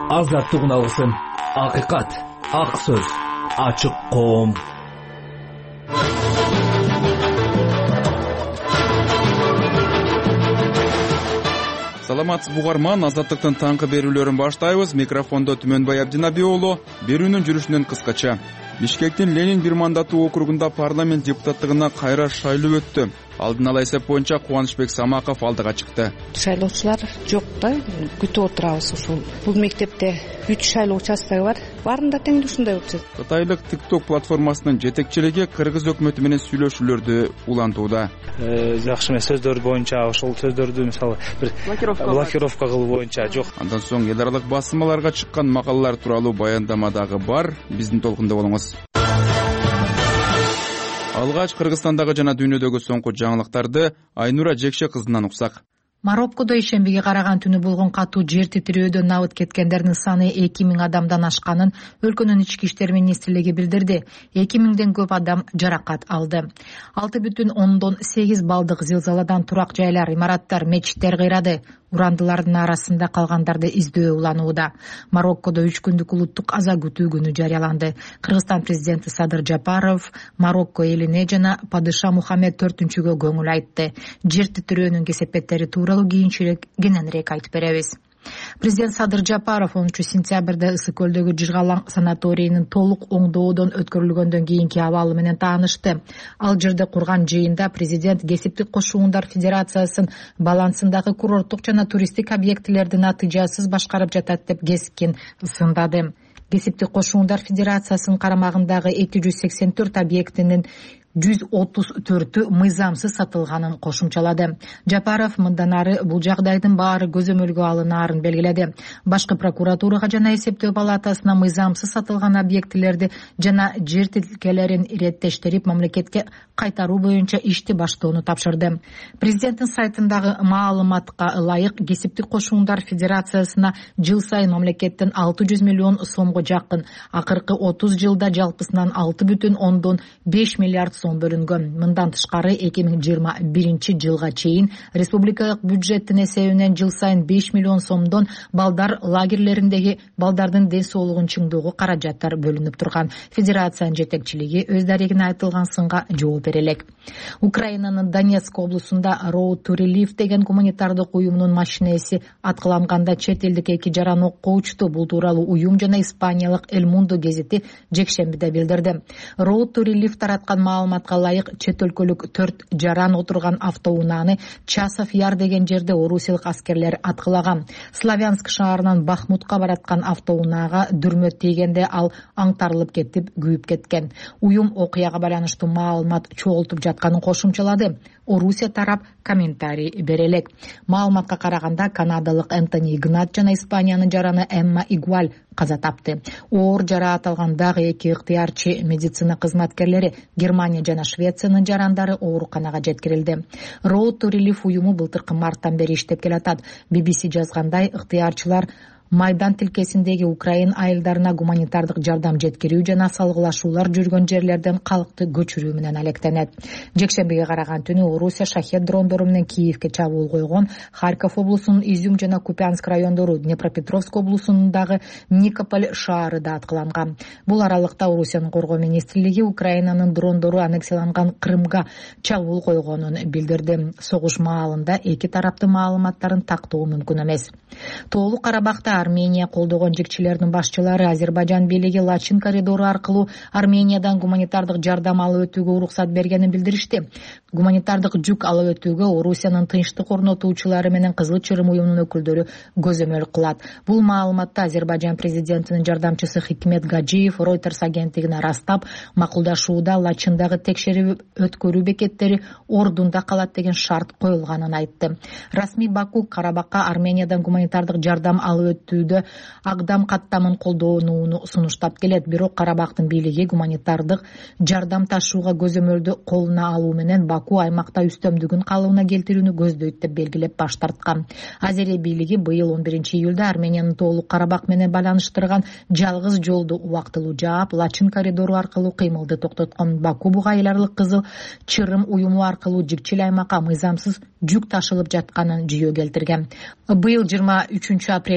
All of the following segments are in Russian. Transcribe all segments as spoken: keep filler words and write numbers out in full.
Азаттыгын алгысың. Акыйкат, ак сөз, ачык коом. Саламатсыз бугарман, Азаттыктын таңкы берүүлөрүн баштайбыз. Микрофондо Түмөнбай Абдинаби уулу. Берүүнүн жүрүшүнөн кыскача. Бишкектин Ленин бир мандаттуу округунда парламент депутаттыгына кайра шайлоо өттү. Алдын ала эсеп боюнча Кубанычбек Самаков алдыга чыкты. Шайлоочулар жок да, күтүп отурабыз. Ушул бул мектепте үч шайлоо участогу бар. Баарында тең ушундай болуп жатат. Кытайлык TikTok платформасынын жетекчилиги Кыргыз өкмөтү менен сүйлөшүүлөрдү улантууда. Жакшы эмес сөздөр боюнча ошол сөздөрдү мисалы бир блокировка кылуу боюнча жок. Андан соң эл аралык басылмаларга чыккан макалалар тууралуу баяндама дагы бар. Биздин толкунда болуңуз. Алгач Кыргызстандагы жана дүйнөдөгү соңку жаңылыктарды Айнура Жекше кызынан уксак. Мароккодо ишембиге караган түнү болгон катуу жер титирөөдөн набыт кеткендердин саны эки миң адамдан ашканын өлкөнүн ички иштер министрлиги билдирди. эки миңден көп адам жаракат алды. алты бүтүн ондон сегиз балдык зилзаладан турак жайлар, имараттар, мечиттер кыйрады. Урандылардын арасында калгандарды издөө уланууда. Мароккодо үч күндүк улуттук аза күтүү күнү жарыяланды. Кыргызстан президенти Садыр Жапаров Марокко элине жана падыша Мухаммед төртүнчүгө көңүл айтты. Жер титирөөнүн кесепеттери тууралуу кийинчерээк кененирээк айтып беребиз. Президент Садыр Жапаров онунчу сентябрда Ысык көлдөгү Жыргалаң санаторийинин толук оңдоодон өткөрүлгөндөн кийинки абалы менен таанышты. Ал жерде курган жыйында президент Кесиптик кошуундар федерациясын балансындагы курорттук жана туристтик объектилерди натыйжасыз башкарып жатат деп кескин сындады. Кесиптик кошуундар федерациясынын карамагындагы эки жүз сексен төрт объектинин жүз отуз төртү мыйзамсыз сатылганын кошумчалады. Жапаров мындан ары бул жагдайдын баары көзөмөлгө алынаарын белгиледи. Башкы прокуратурага жана эсептөө палатасына мыйзамсыз сатылган объектилерди жана жер тилкелерин иреттештирип мамлекетке кайтаруу боюнча ишти баштоону тапшырды. Президенттин сайтындагы маалыматка ылайык Кесиптик кошуундар федерациясына жыл сайын мамлекеттен алты жүз миллион сомго жакын, акыркы отуз жылда жалпысынан алты бүтүн ондон беш миллиард сом бөлүнгөн. Мындан тышкары эки миң жыйырма биринчи жылга чейин республикалык бюджеттин эсебинен жыл сайын беш миллион сомдон балдар лагерлериндеги балдардын ден соолугун чыңдоого каражаттар бөлүнүп турган. Федерациянын жетекчилиги өз дарегине айтылган сынга жооп бере элек. Украинанын Донецк облусунда Road to Relief деген гуманитардык уюмунун машинеси аткыланганда чет элдик эки жаран окко учту. Бул тууралуу уюм жана испаниялык El Mundo гезити жекшембиде билдирди. Road to Relief тараткан маалыматка ылайык чет өлкөлүк төрт жаран отурган автоунааны Часов Яр деген жерде орусиялык аскерлер аткылаган. Славянск шаарынан Бахмутка бараткан автоунаага дүрмө тийгенде ал аңтарылып кетип күйүп кеткен. Уюм окуяга байланыштуу маалымат чогултуп жатканын кошумчалады. Орусия тарап комментарий бере элек. Маалыматка караганда канадалык Энтони Игнат жана Испаниянын жараны Эмма Игуаль каза тапты. Оор жараат алган дагы эки ыктыярчы медицина кызматкерлери Германия жана Швециянын жарандары ооруканага жеткирилди. Road to Relief уюму былтыркы марттан бери иштеп келатат. би би си жазгандай, ыктыярчылар Майдан тилкесиндеги Украин айылдарына гуманитардык жардам жеткирүү жана салгылашуулар жүргөн жерлерден калкты көчүрүү менен алектенет. Жекшембиге караган түнү Орусия шахет дрондору менен Киевке чабуул койгон. Харьков облусунун Изюм жана Купянск райондору, Днепропетровск облусундагы Никополь шаары да аткыланган. Бул аралыкта Орусиянын коргоо министрлиги Украинанын дрондору аннексияланган Крымга чабуул койгонун билдирди. Согуш маалында эки тараптын маалыматтарын тактоо мүмкүн эмес. Тоолук Карабакта Армения колдогон жекчилердин башчылары Азербайжан бийлиги Лачин коридору аркылуу Армениядан гуманитардык жардам алып өтүүгө уруксат бергенин билдиришти. Гуманитардык жүк алып өтүүгө Орусиянын тынчтык орнотуучулары менен Кызыл Чырым уюмунун өкүлдөрү көзөмөл кылат. Бул маалыматты Азербайжан президентинин жардамчысы Хикмет Гаджиев Reuters агенттигине растап, макулдашууда Лачындагы текшерип өткөрүү бекеттери Ордунда калат деген шарт коюлганын айтты. Расмий Баку Карабакка Армениядан гуманитардык жардам алып өтүүдө агдам каттамын колдонууну сунуштап келет. Бирок Карабактын бийлиги гуманитардык жардам ташууга көзөмөлдү колуна алуу менен Баку аймакта үстөмдүгүн калыбына келтирүүнү көздөйт деп белгилеп баш тарткан. Азерия бийлиги быйыл он биринчи июлда Армениянын тоолук Карабак менен байланыштырган жалгыз жолду убактылуу жаап, Лачин коридору аркылуу кыймылды токтоткон. Баку буга эл аралык Кызыл Чырым уюму аркылуу жикчил аймакка мыйзамсыз жүк ташылып жатканын жүйө келтирген. Быйыл жыйырма үчүнчү апрелде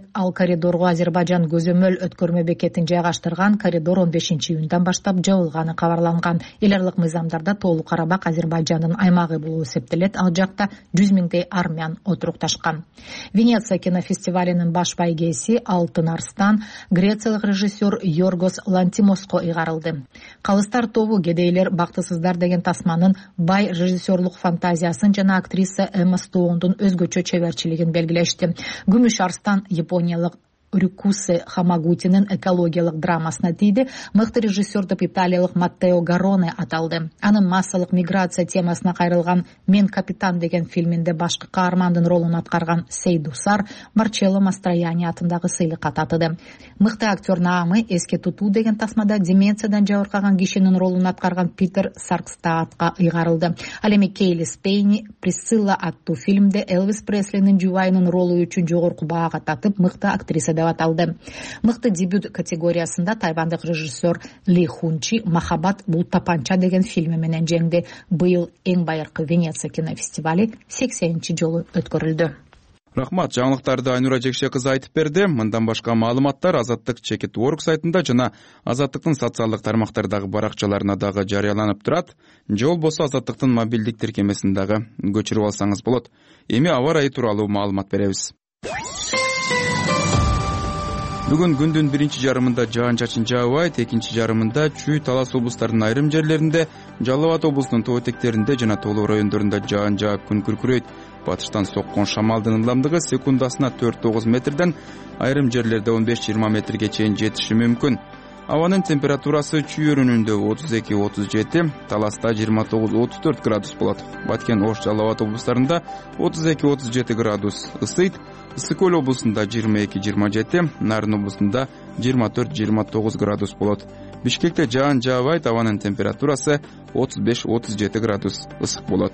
Ал коридорго Азербайжан көзөмөл өткөрмө бекетин жайгаштырган коридор он бешинчи июндан баштап жабылганы кабарланган. Эл аралык мыйзамдарда Тоолуу Карабак Азербайжандын аймагы болуп эсептелет. Ал жакта жүз миңдей армян отурукташкан. Венеция кинофестивалинин баш байгеси Алтын Арстан грециялык режиссер Йоргос Лантимоско ыйгарылды. Калыстар тобу кедейлер бактысыздар деген тасманын бай режиссерлук фантазиясын жана актриса Эмма Стоундун өзгөчө чеберчилигин белгилешти. Күмүш Арстан япониялык Рюкусе Хамагутинин экологиялык драмасына тийди. Мыкты режиссер деп италиялык Маттео Гарроне аталды. Анын массалык миграция темасына кайрылган «Мен капитан» деген фильминде башкы каармандын ролун аткарган Сейдусар Марчелло Мастрояни атындагы сыйлыкка татыды. Мыкты актер наамы «Эске тутуу» деген тасмада деменциядан жабыркаган кишинин ролун аткарган Питер Саркстаатка ыйгарылды. Ал эми Кейли Спейни Присцилла аттуу фильмде Элвис Преслинин жубайынын ролу үчүн жогорку баага татып, мыкты актриса деп аталды. Мыкты дебют категориясында тайвандык режиссер Ли Хунчи «Махаббат бул тапанча» деген фильми менен жеңди. Быйыл эң байыркы Венеция кинофестивали сексенинчи жолу өткөрүлдү. Рахмат, жаңылыктарды Айнура Жекше кызы айтып берди. Мындан башка маалыматтар Азаттык чекит точка орг сайтында жана Азаттыктын социалдык тармактардагы баракчаларына дагы жарыяланып турат. Же болбосо Азаттыктын мобилдик тиркемесин дагы көчүрүп алсаңыз болот. Эми аба ырайы тууралуу маалымат беребиз. Бүгүн күндүн биринчи жарымында жаан-чачын жаабайт, экинчи жарымында Чүй, Талас облустарынын айрым жерлеринде, Жалал Абад облусунун тоо этектеринде жана Тоолуу райондорунда жаан жаап күн күркүрөйт. Батыштан соккон шамалдын ылдамдыгы секундасына төрт тогуз метрден, айрым жерлерде он беш жыйырма метрге чейин жетиши мүмкүн. Абанын температурасы Чүй өрүнүндө отуз эки отуз жети, Таласта жыйырма тогуз отуз төрт градус болот. Баткен, Ош, Жалал Абад облустарында отуз эки отуз жети градус ысыйт. Ысык Көл облусунда жыйырма эки жыйырма жети, Нарын облусунда жыйырма төрт жыйырма тогуз градус болот. Бишкекте жаан жаабайт, абанын температурасы отуз беш отуз жети градус ысык болот.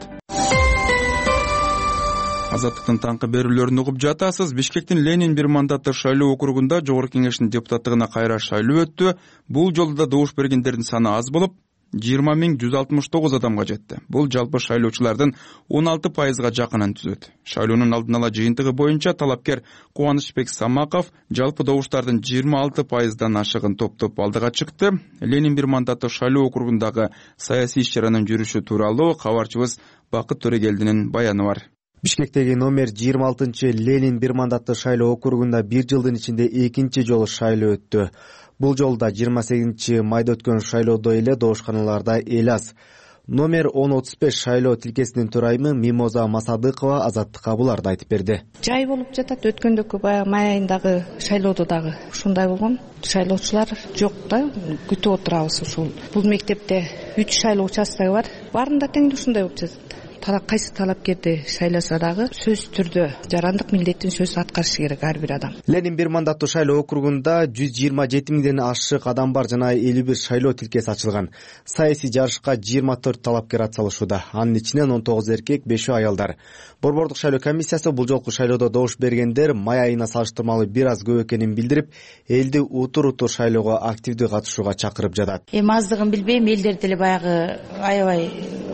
Азаттыктын таңкы берүүлөрүн угуп жатасыз. Бишкектин Ленин бир мандатты шайлоо округунда Жогорку Кеңештин депутаттыгына кайра шайлоо өттү. Бул жолу да добуш бергендердин саны аз болуп, жыйырма миң жүз алтымыш тогуз адамга жетти. Бул жалпы шайлоочулардын он алты пайызга жакынын түзөт. Шайлоонун алдын ала жыйынтыгы боюнча талапкер Кубанычбек Самаков жалпы добуштардын жыйырма алты пайыздан ашыгын топтоп алдыга чыкты. Ленин бир мандатты шайлоо округундагы саясий иш-чаранын жүрүшү тууралуу кабарчыбыз Бакыт Төрегелдинин баяны бар. Бишкектеги номер жыйырма алтынчы Ленин бир мандатты шайлоо округунда бир жылдын ичинде экинчи жолу шайлоо өттү. Бул жолда жыйырма сегизинчи майда өткөн шайлоодо эле добушканаларда эл аз. Номер он отуз беш шайлоо тилкесинин төрайымы Мимоза Масадыкова Азаттыкка буларды айтып берди. Жай болуп жатат, өткөндөгү баягы май айындагы шайлоодо дагы ушундай болгон. Шайлоочулар жок да, күтүп отурабыз ушул. Бул мектепте үч шайлоо участогу бар. Баарында тең ушундай болуп жатат. Кайсы талапкерди шайласа дагы сөз түрдө жарандык милдеттин сөзүн аткарышы керек ар бир адам. Ленин бир мандаттуу шайлоо округунда жүз жыйырма жети миңден ашык адам бар жана элүү бир шайлоо тилкеси ачылган. Саясий жарышка жыйырма төрт талапкер атсалышууда. Анын ичинен он тогуз эркек, бешөө аялдар. Борбордук шайлоо комиссиясы бул жолку шайлоодо добуш бергендер май айына салыштырмалуу бир аз көп экенин билдирип, элди утур-утур шайлоого активдүү катышууга чакырып жатат. Эми аздыгын билбейм, элдер деле баягы аябай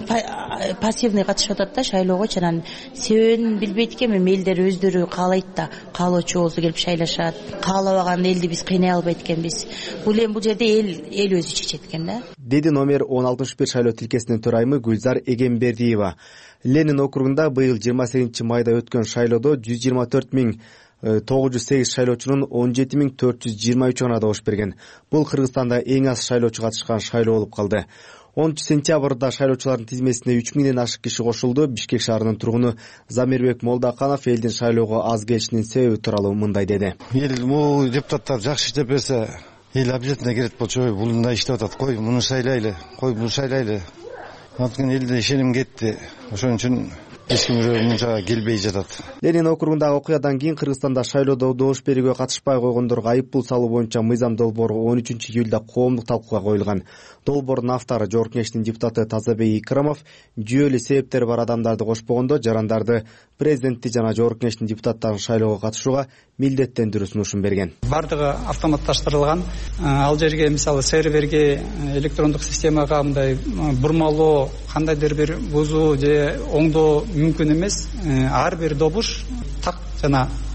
пассивный катышып атат да шайлоого, анан себебин билбейт экенмин. Элдер өздөрү каалайт да, каалоочу болсо келип шайлашат. Каалабаган элди биз кыйнай албайт экенбиз. Бул эми бул жерде эл эл өзү чечет экен да. Деди номер он алтымыш бир шайлоо тилкесинин төрайымы Гүлзар Эгембердиева. Ленин округунда быйыл жыйырма сегизинчи майда өткөн шайлоодо жүз жыйырма төрт миң тогуз жүз сегиз шайлоочунун он жети миң төрт жүз жыйырма үч гана добуш берген. Бул Кыргызстанда эң аз шайлоочу катышкан шайлоо болуп калды. онунчу сентябрда шайлоочулардын тизмесине үч миңден ашык киши кошулду. Бишкек шаарынын тургуну Замирбек Молдаканов элдин шайлоого аз келишинин себеби тууралуу мындай деди. Эл бул депутаттар жакшы иштеп берсе, эл обязательно келет болчу. Бул мындай иштеп атат. Кой, муну шайлайлы, кой, бул шайлайлы. Анткени элде ишеним кетти. Ошон үчүн эч ким мынча келбей жатат. Ленин округундагы окуядан кийин Кыргызстанда шайлоодо добуш берүүгө катышпай койгондорго айыппул салуу боюнча мыйзам долбоору он үчүнчү июлда коомдук талкууга коюлган. Долбоордун автору Жогорку Кеңештин депутаты Тазабек Икрамов жүйөлүү себептери бар адамдарды кошпогондо жарандарды президентти жана Жогорку Кеңештин депутаттарын шайлоого катышууга милдеттендирүү сунушун берген. Бардыгы автоматташтырылган. Ал жерге мисалы серверге, электрондук системага мындай бурмалоо, кандайдыр бир бузуу же оңдоо мүмкүн эмес. Ар бир добуш так жана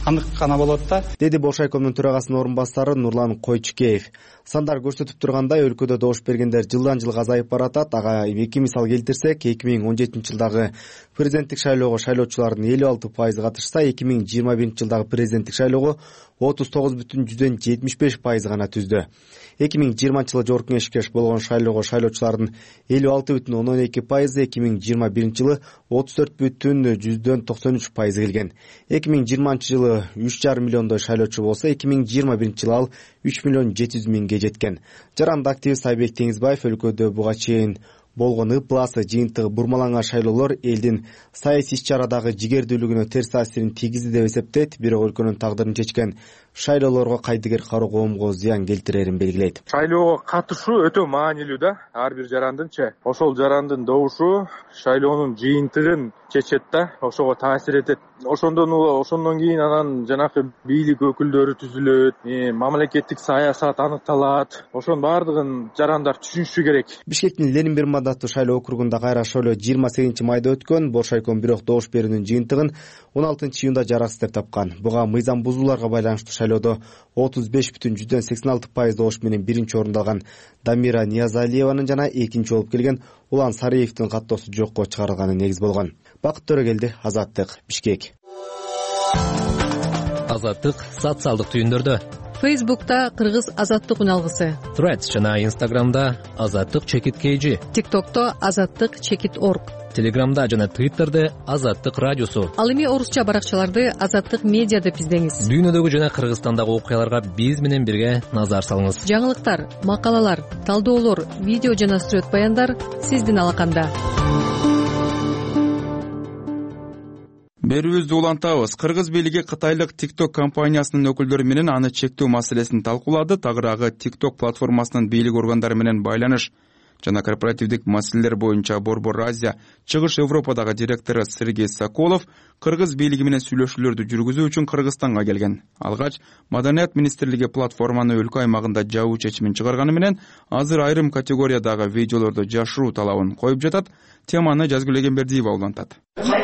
анык гана болот да, деди Боршайкомдун төрагасынын орун басары Нурлан Койчукеев. Сандар көрсөтүп тургандай, өлкөдө добуш бергендер жылдан жылга азайып баратат. Ага эки мисал келтирсек, эки миң он жетинчи жылдагы президенттик шайлоого шайлоочулардын элүү алты пайызы катышса, эки миң жыйырма биринчи жылдагы президенттик шайлоого отуз тогуз бүтүн жүздөн жетимиш беш пайыз гана түздү. эки миң жыйырманчы жылы жогорку кеңешке болгон шайлоого шайлоочулардын элүү алты бүтүн ондон эки пайызы, эки миң жыйырма биринчи жылы отуз төрт бүтүн жүздөн токсон үч пайызы келген. эки миң жыйырманчы жылы үч жарым миллиондой шайлоочу болсо, эки миң жыйырма биринчи жылы ал үч миллион жети жүз миңге жеткен. Жаранды активист Айбек Теңизбаев өлкөдө буга чейин болгон ыпласы, жыйынтыгы бурмаланган шайлоолор элдин саясий иш-чарадагы жигердүүлүгүнө терс таасирин тийгизди деп эсептейт. Бирок өлкөнүн тагдырын чечкен шайлоолорго кайдыгер кароо коомго зыян келтирерин белгилейт. Шайлоого катышуу өтө маанилүү да, ар бир жарандынча. Ошол жарандын добушу шайлоонун жыйынтыгын чечет да, ошого таасир этет. Ошондон ошондон кийин анан жанакы бийлик өкүлдөрү түзүлөт, мамлекеттик саясат аныкталат. Ошонун баардыгын жарандар түшүнүшү керек. Бишкектин Ленин бир мандаттуу шайлоо округунда кайра шайлоо жыйырма сегизинчи майда өткөн. Боршайком бирок добуш берүүнүн жыйынтыгын он алтынчы июнда жараксыз деп тапкан. Буга мыйзам бузууларга байланыштуу шайлоодо отуз беш бүтүн жүздөн сексен алты пайыз добуш менен биринчи орунду алган Дамира Ниязалиеванын жана экинчи болуп келген Улан Сариевдин каттоосу жокко чыгарылганы негиз болгон. Бакыт Төрөгелди, Азаттык, Бишкек. Азаттык социалдык түйүндөрдө. Фейсбукта Кыргыз Азаттык үналгысы, Threads жана Инстаграмда Азаттык чекит kg, ТикТокто Азаттык чекит орг, Телеграмда жана Твиттерде Азаттык радиосу. Ал эми орусча баракчаларды Азаттык медиа деп издеңиз. Дүйнөдөгү жана Кыргызстандагы окуяларга биз менен бирге назар салыңыз. Жаңылыктар, макалалар, талдоолор, видео жана сүрөт баяндар сиздин алаканда. Берүүбүздү улантабыз. Кыргыз бийлиги Кытайлык TikTok компаниясынын өкүлдөрү менен аны чектөө маселесин талкуулады. Тагыраагы TikTok платформасынын бийлик органдары менен байланыш жана корпоративдик маселелер боюнча Борбор Азия, Чыгыш Европадагы директору Сергей Соколов Кыргыз бийлиги менен сүйлөшүүлөрдү жүргүзүү үчүн Кыргызстанга келген. Алгач Маданият министрлиги платформаны өлкө аймагында жабуу чечимин чыгарганы менен азыр айрым категориядагы видеолорду жашыруу талабын коюп жатат. Теманы Жазгүл Эгембердиева улантат.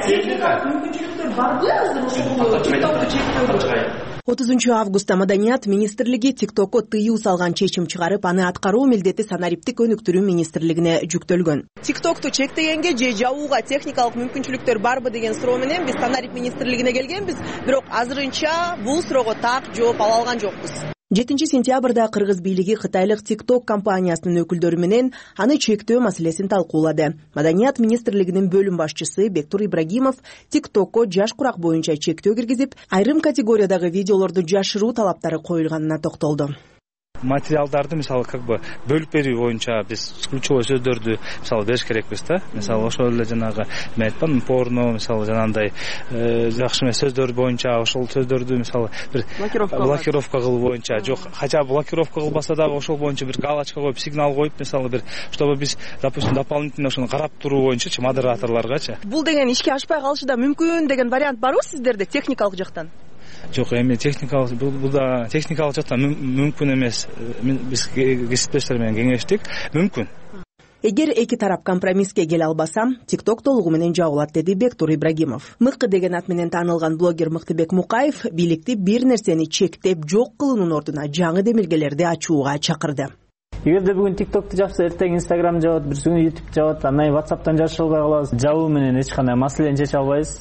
отузунчу августта Маданият министрлиги TikTok'ко тыюу салган чечим чыгарып, аны аткаруу милдети санариптик өнүктүрүү министрлигине жүктөлгөн. TikTok'ту чектегенге же жабууга техникалык мүмкүнчүлүктөр барбы деген суроо менен биз санарип министрлигине келгенбиз, бирок азырынча бул суроого так жооп ала алган жокпуз. жетинчи сентябрда Кыргыз бийлиги Кытайлык TikTok компаниясынын өкүлдөрү менен аны чектөө маселесин талкуулады. Маданият министрлигинин бөлүм башчысы Бектур Ибрагимов TikTok'ко жаш курак боюнча чектөө киргизип, айрым категориядагы видеолорду жашыруу талаптары коюлганына токтолду. Материалдарды мисалы как бы бөлүп берүү боюнча биз ключевой сөздөрдү мисалы бериш керекпиз да. Мисалы ошол эле жанагы мен айткам порно мисалы жанагындай жакшы эмес сөздөр боюнча ошол сөздөрдү мисалы бир блокировка кылуу боюнча жок, хотя блокировка кылбаса дагы ошол боюнча бир галочка коюп, сигнал коюп мисалы бир чтобы биз допустим дополнительно ошону карап туруу боюнчачы модераторлоргачы. Бул деген ишке ашпай калышы да мүмкүн деген вариант барбы сиздерде техникалык жактан? Жок, эми техникалык бул да техникалык жактан мүмкүн эмес. Биз кесиптештер менен кеңештик, мүмкүн. Эгер эки тарап компромисске келе албаса, TikTok толугу менен жабылат, деди Бектур Ибрагимов. Мыкы деген ат менен таанылган блогер Мыктыбек Мукаев бийликти бир нерсени чектеп жок кылуунун ордуна жаңы демилгелерди ачууга чакырды. Эгерде бүгүн TikTok'ту жапса, эртең Instagram жабат, бир күнү YouTube жабат, андан WhatsApp'тан жашыра албай калабыз. Жабуу менен эч кандай маселени чече албайбыз.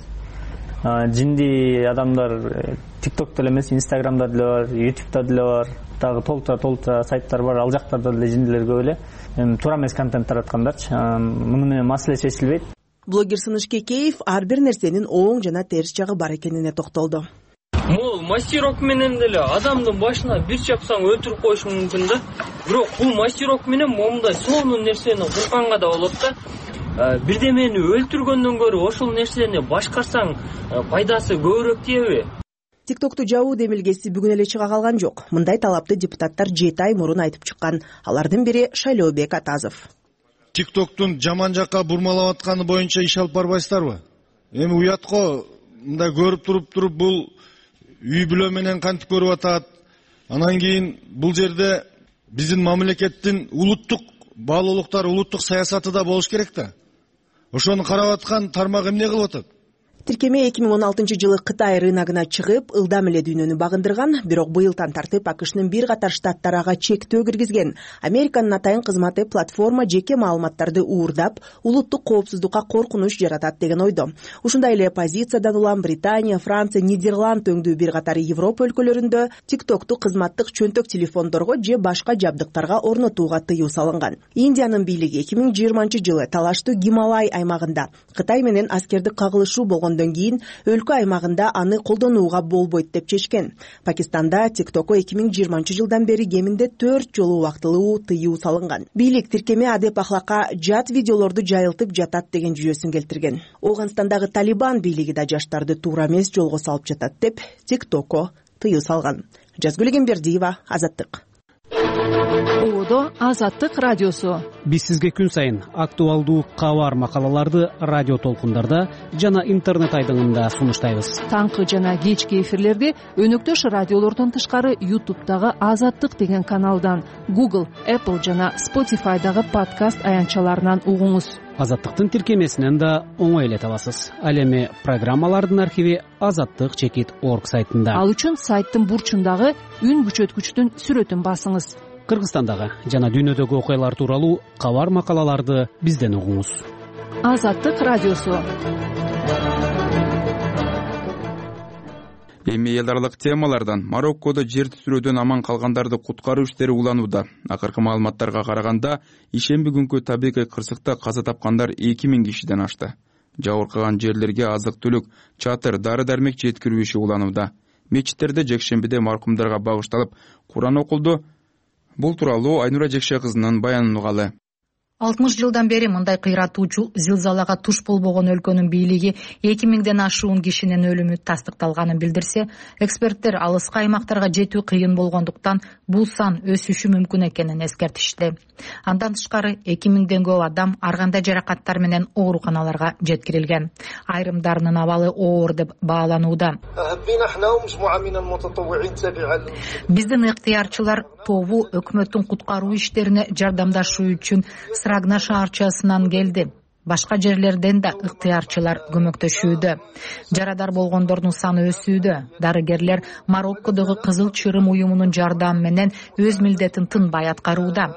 Жинди адамдар TikTok'та эле эмес, Instagram'да деле бар, YouTube'да деле бар, дагы толтура толтура сайттар бар, ал жактарда деле жиндилер көп эле. Эми туура эмес контент тараткандарчы. Муну менен маселе чечилбейт. Блогер Сыныш Кекеев ар бир нерсенин оң жана терс жагы бар экенине токтолду. Могул мастерок менен деле адамдын башына бир чапсаң өлтүрүп коюшу мүмкүн да. Бирок бул мастерок менен момундай сонун нерсени курганга да болот да. Бирдемени өлтүргөндөн көрө ошол нерсени башкарсаң пайдасы көбүрөөк тиеби? TikTok'ту жабуу демилгеси бүгүн эле чыга калган жок. Мындай талапты депутаттар жети ай мурун айтып чыккан. Алардын бири Шайлообек Атазов. TikTok'тун жаман жакка бурмалап атканы боюнча иш алып барбайсыздарбы? Эми уятко мындай көрүп туруп туруп бул үй бүлө менен кантип көрүп атат. Анан кийин бул жерде биздин мамлекеттин улуттук баалуулуктар, улуттук саясаты да болуш керек да. Ошону карап аткан тармак эмне кылып атат? Тиркеме эки миң он алтынчы жылы Кытай рыногуна чыгып, ылдам эле дүйнөнү багындырган, бирок быйылдан тартып АКШнын бир катар штаттары ага чектөө киргизген. Американын атайын кызматы платформа жеке маалыматтарды уурдап, улуттук коопсуздукка коркунуч жаратат деген ойдо. Ушундай эле позициядан улам Британия, Франция, Нидерланд өңдүү бир катар Европа өлкөлөрүндө TikToкту кызматтык чөнтөк телефондорго же башка жабдыктарга орнотууга тыюу салынган. Индиянын бийлиги эки миң жыйырманчы жылы талаштуу Гималай аймагында Кытай менен аскердик кагылышуу болгон кийин өлкө аймагында аны колдонууга болбойт деп чечкен. Пакистанда TikTok'о эки миң жыйырманчы жылдан бери кеминде төрт жолу убактылуу тыюу салынган. Бийлик тиркеме адеп ахлакка жат видеолорду жайылтып жатат деген жүйөсүн келтирген. Оганстандагы Талибан бийлиги да жаштарды туура эмес жолго салып жатат деп TikTok'о тыюу салган. Жазгүл Эгембердиева, Азаттык. Оодо Азаттык радиосу. Биз сизге күн сайын актуалдуу кабар макалаларды радио толкундарда жана интернет айдыңында сунуштайбыз. Таңкы жана кечки эфирлерди өнөктөш радиолордон тышкары YouTube'дагы Азаттык деген каналдан, Google, Apple жана Spotify'дагы подкаст аянтчаларынан угуңуз. Азаттыктын тиркемесинен да оңой эле табасыз. Ал эми программалардын архиви азаттык чекит орг сайтында. Ал үчүн сайттын бурчундагы үн күчөткүчтүн сүрөтүн басыңыз. Кыргызстандагы жана дүйнөдөгү окуялар тууралуу кабар макалаларды бизден угуңуз. Азаттык радиосу. Эми эл аралык темалардан Мароккодо жер түзүүрөдөн аман калгандарды куткаруу иштери уланууда. Акыркы маалыматтарга караганда, ишемби күнкү табигый кырсыкта каза тапкандар эки миң кишиден ашты. Жабыркаган жерлерге азык-түлүк, чатыр, дары-дармек жеткирүү иши уланууда. Мечиттерде жекшембиде маркумдарга багышталып Куран окулду. Бул тууралуу Айнура Жекше кызынын баянын угалы. алтымыш жылдан бери мындай кыйратуучу зилзалага туш болбогон өлкөнүн бийлиги эки миңден ашуун кишинин өлүмү тастыкталганын билдирсе, эксперттер алыскы аймактарга жетүү кыйын болгондуктан бул сан өсүшү мүмкүн экенин эскертишти. Андан тышкары эки миңден көп адам ар кандай жаракаттар менен ооруканаларга жеткирилген. Айрымдарынын абалы оор деп бааланууда. Биздин ыктыярчылар тобу өкмөттүн куткаруу иштерине жардамдашуу үчүн Срагна шаарчасынан келди. Башка жерлерден да ыктыярчылар көмөктөшүүдө. Жарадар болгондордун саны өсүүдө. Дарыгерлер Мароккодогу Кызыл Чырым уюмунун жардамы менен өз милдетин тынбай аткарууда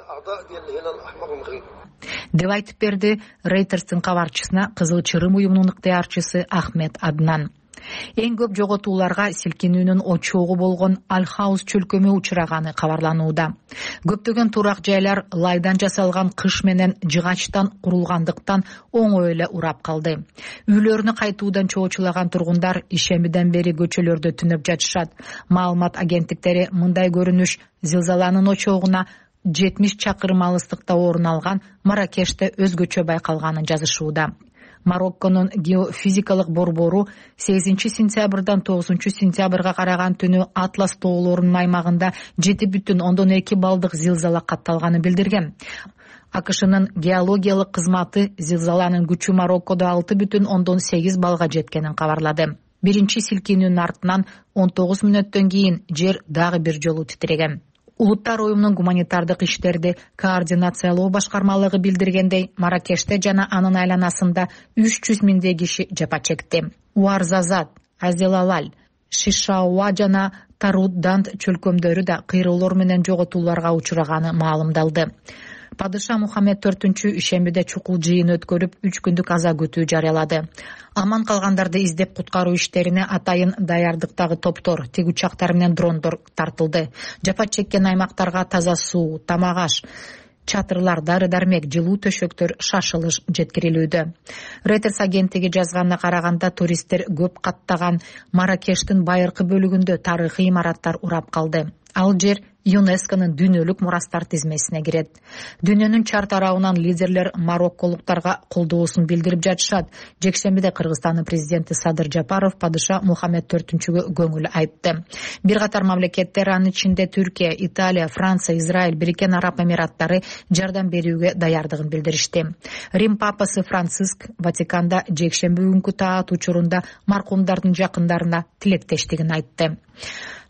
деп айтып берди Рейтерстин кабарчысына Кызыл Чырым уюмунун ыктыярчысы Ахмет Аднан. Эң көп жоготууларга силкинүүнүн очогу болгон Алхаус чөлкөмү учураганы кабарланууда. Көптөгөн турак жайлар лайдан жасалган кыш менен жыгачтан курулгандыктан оңой эле урап калды. Үйлөрүнө кайтуудан чоочулаган тургундар ишембиден бери көчөлөрдө түнөп жатышат. Маалымат агенттиктери мындай көрүнүш зилзаланын очогуна жетимиш чакырым алыстыкта орун алган Маракеште өзгөчө байкалганын жазышууда. Марокконун геофизикалык борбору сегизинчи сентябрдан тогузунчу сентябрга караган түнү Атлас тоолорунун аймагында жети бүтүн ондон эки балдык зилзала катталганын билдирген. АКШнын геологиялык кызматы зилзаланын күчү Мароккодо алты бүтүн ондон сегиз балга жеткенин кабарлады. Биринчи силкинүүнүн артынан он тогуз мүнөттөн кийин жер дагы бир жолу титиреген. Улуттар уюмунун гуманитардык иштерди координациялоо башкармалыгы билдиргендей, Маракеште жана анын айланасында үч жүз миңдей киши жапа чекти. Уарзазат, Азелалаль, Шишауа жана Таруддант чөлкөмдөрү да кыйроолор менен жоготууларга учураганы маалымдалды. Падыша Мухаммед төртүнчү ишембиде чукул жыйын өткөрүп, үч күндүк аза күтүү жарыялады. Аман калгандарды издеп куткаруу иштерине атайын даярдыктагы топтор, тик учактар менен дрондор тартылды. Жапа чеккен аймактарга таза суу, тамак аш, чатырлар, дары-дармек, жылуу төшөктөр, шашылыш жеткирилүүдө. Reuters агенттиги жазганына караганда, туристтер көп каттаган Маракештин байыркы бөлүгүндө тарыхый имараттар урап калды. Ал жер ЮНЕСКОнун дүйнөлүк мурастар тизмесине кирет. Дүйнөнүн чар тарабынан лидерлер марокколуктарга колдоосун билдирип жатышат. Жекшембиде Кыргызстандын президенти Садыр Жапаров падыша Мухаммед төртүнчүгө көңүл айтты. Бир катар мамлекеттер, анын ичинде Түркия, Италия, Франция, Израиль, Бириккен Араб Эмираттары жардам берүүгө даярдыгын билдиришти. Рим папасы Франциск Ватиканда жекшемби күнкү таат учурунда маркумдардын жакындарына тилектештигин айтты.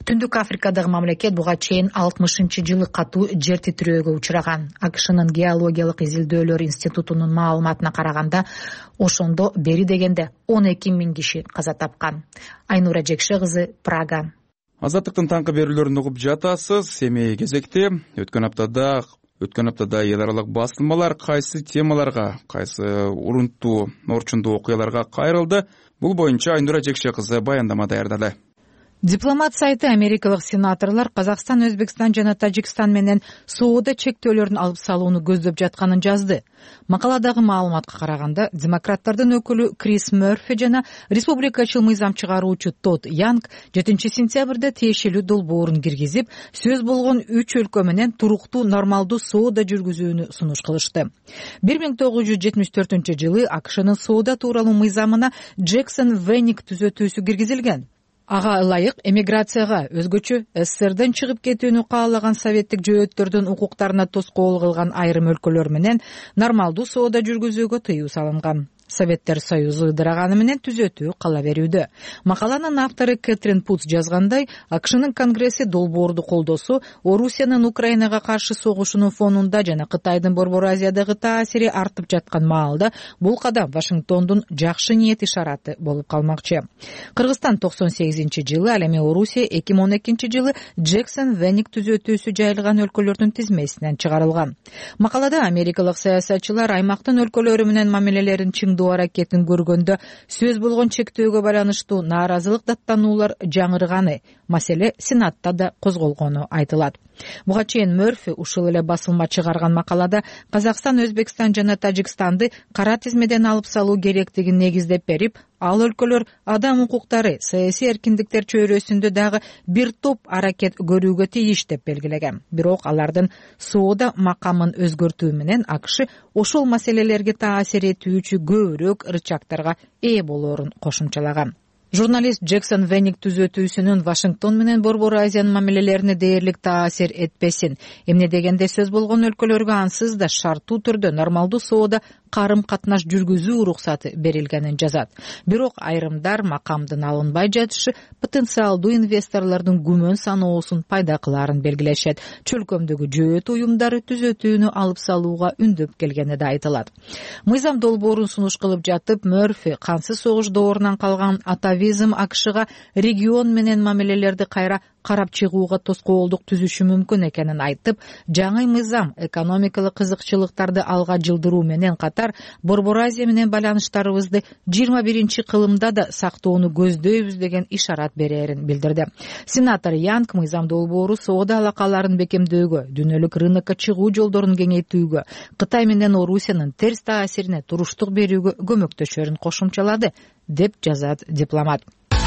Түндүк Африкадагы мамлекет буга чейин алтымышынчы жылы катуу жер титирөөгө учураган. АКШнын геологиялык изилдөөлөр институтунун маалыматына караганда, ошондо бери дегенде он эки миң киши каза тапкан. Айнура Жекше кызы, Прага. Азаттыктын таңкы берүүлөрүн угуп жатасыз. Семей кезекте. Өткөн аптада Өткөн аптада эл аралык басылмалар кайсы темаларга, кайсы урунттуу, орчундуу окуяларга кайрылды? Бул боюнча Айнура Жекше кызы баяндама даярдады. Дипломат сайты америкалык сенаторлор Казакстан, Өзбекстан жана Тажикстан менен соода чектөөлөрүн алып салууну көздөп жатканын жазды. Макаладагы маалыматка караганда, демократтардын өкүлү Крис Мёрфи жана республикачыл мыйзам чыгаруучу Тодд Янг жетинчи сентябрда тиешелүү долбоорун киргизип, сөз болгон үч өлкө менен туруктуу нормалдуу соода жүргүзүүнү сунуш кылышты. бир миң тогуз жүз жетимиш төртүнчү жылы АКШнын соода тууралуу мыйзамына Джексон-Венник түзөтүүсү киргизилген. Ага ылайык эмиграцияга, өзгөчө СССРден чыгып кетүүнү каалаган советтик жөөттөрдүн укуктарына тоскоол кылган айрым өлкөлөр менен нормалдуу соода жүргүзүүгө тыюу салынган. Советтер Союзу ыдыраганы менен түзөтүү кала берүүдө. Макаланын автору Кэтрин Путс жазгандай, АКШнын Конгресси долбоорду колдосу Орусиянын Украинага каршы согушунун фонунда жана Кытайдын Борбор Азиядагы таасири артып жаткан маалда бул кадам Вашингтондун жакшы ниет ишараты болуп калмакчы. Кыргызстан токсон сегизинчи жылы, ал эми Орусия эки миң он экинчи жылы Джексон-Венник түзөтүүсү жайылган өлкөлөрдүн тизмесинен чыгарылган. Макалада америкалык саясатчылар аймактын өлкөлөрү менен мамилелерин чыңдоо аракетин көргөндө сөз болгон чектөөгө байланыштуу нааразылык даттануулар жаңырганы, маселе Сенатта да козголгону айтылат. Буга чейин Мёрфи ушул эле басылма чыгарган макалада Казакстан, Өзбекстан жана Тажикстанды кара тизмеден алып салуу керектигин негиздеп берип, ал өлкөлөр адам укуктары, саясий эркиндиктер чөйрөсүндө дагы бир топ аракет көрүүгө тийиш деп белгилеген. Бирок алардын соода макамын өзгөртүү менен АКШ ошол маселелерге таасир этүүчү көбүрөөк рычагтарга ээ болоорун кошумчалаган. Журналист Джексон-Венник түзөтүүсүнүн Вашингтон менен Борбор Азиянын мамилелерине дээрлик таасир этпесин, эмне дегенде сөз болгон өлкөлөргө ансыз да шарттуу түрдө нормалдуу соода карым-катнаш жүргүзүү уруксаты берилгенин жазат. Бирок айрымдар макамдын алынбай жатышы потенциалдуу инвесторлордун күмөн саноосун пайда кылаарын белгилешет. Чөлкөмдөгү жөөт уюмдары түзөтүүнү алып салууга үндөп келгени да айтылат. Мыйзам долбоорун сунуш кылып жатып, Мёрфи кансыз согуш доорунан калган атавизм АКШга регион менен мамилелерди кайра карап чыгууга тоскоолдук түзүшү мүмкүн экенин айтып, жаңы мыйзам экономикалык кызыкчылыктарды алга жылдыруу менен катар Борбор Азия менен байланыштарыбызды жыйырма биринчи кылымда да сактоону көздөйбүз деген ишарат берээрин билдирди. Сенатор Янг мыйзам долбоору соода алакаларын бекемдөөгө, дүйнөлүк рынокко чыгуу жолдорун кеңейтүүгө, Кытай менен Орусиянын терс таасирине туруштук берүүгө көмөктөшөрүн кошумчалады, деп жазат дипломат.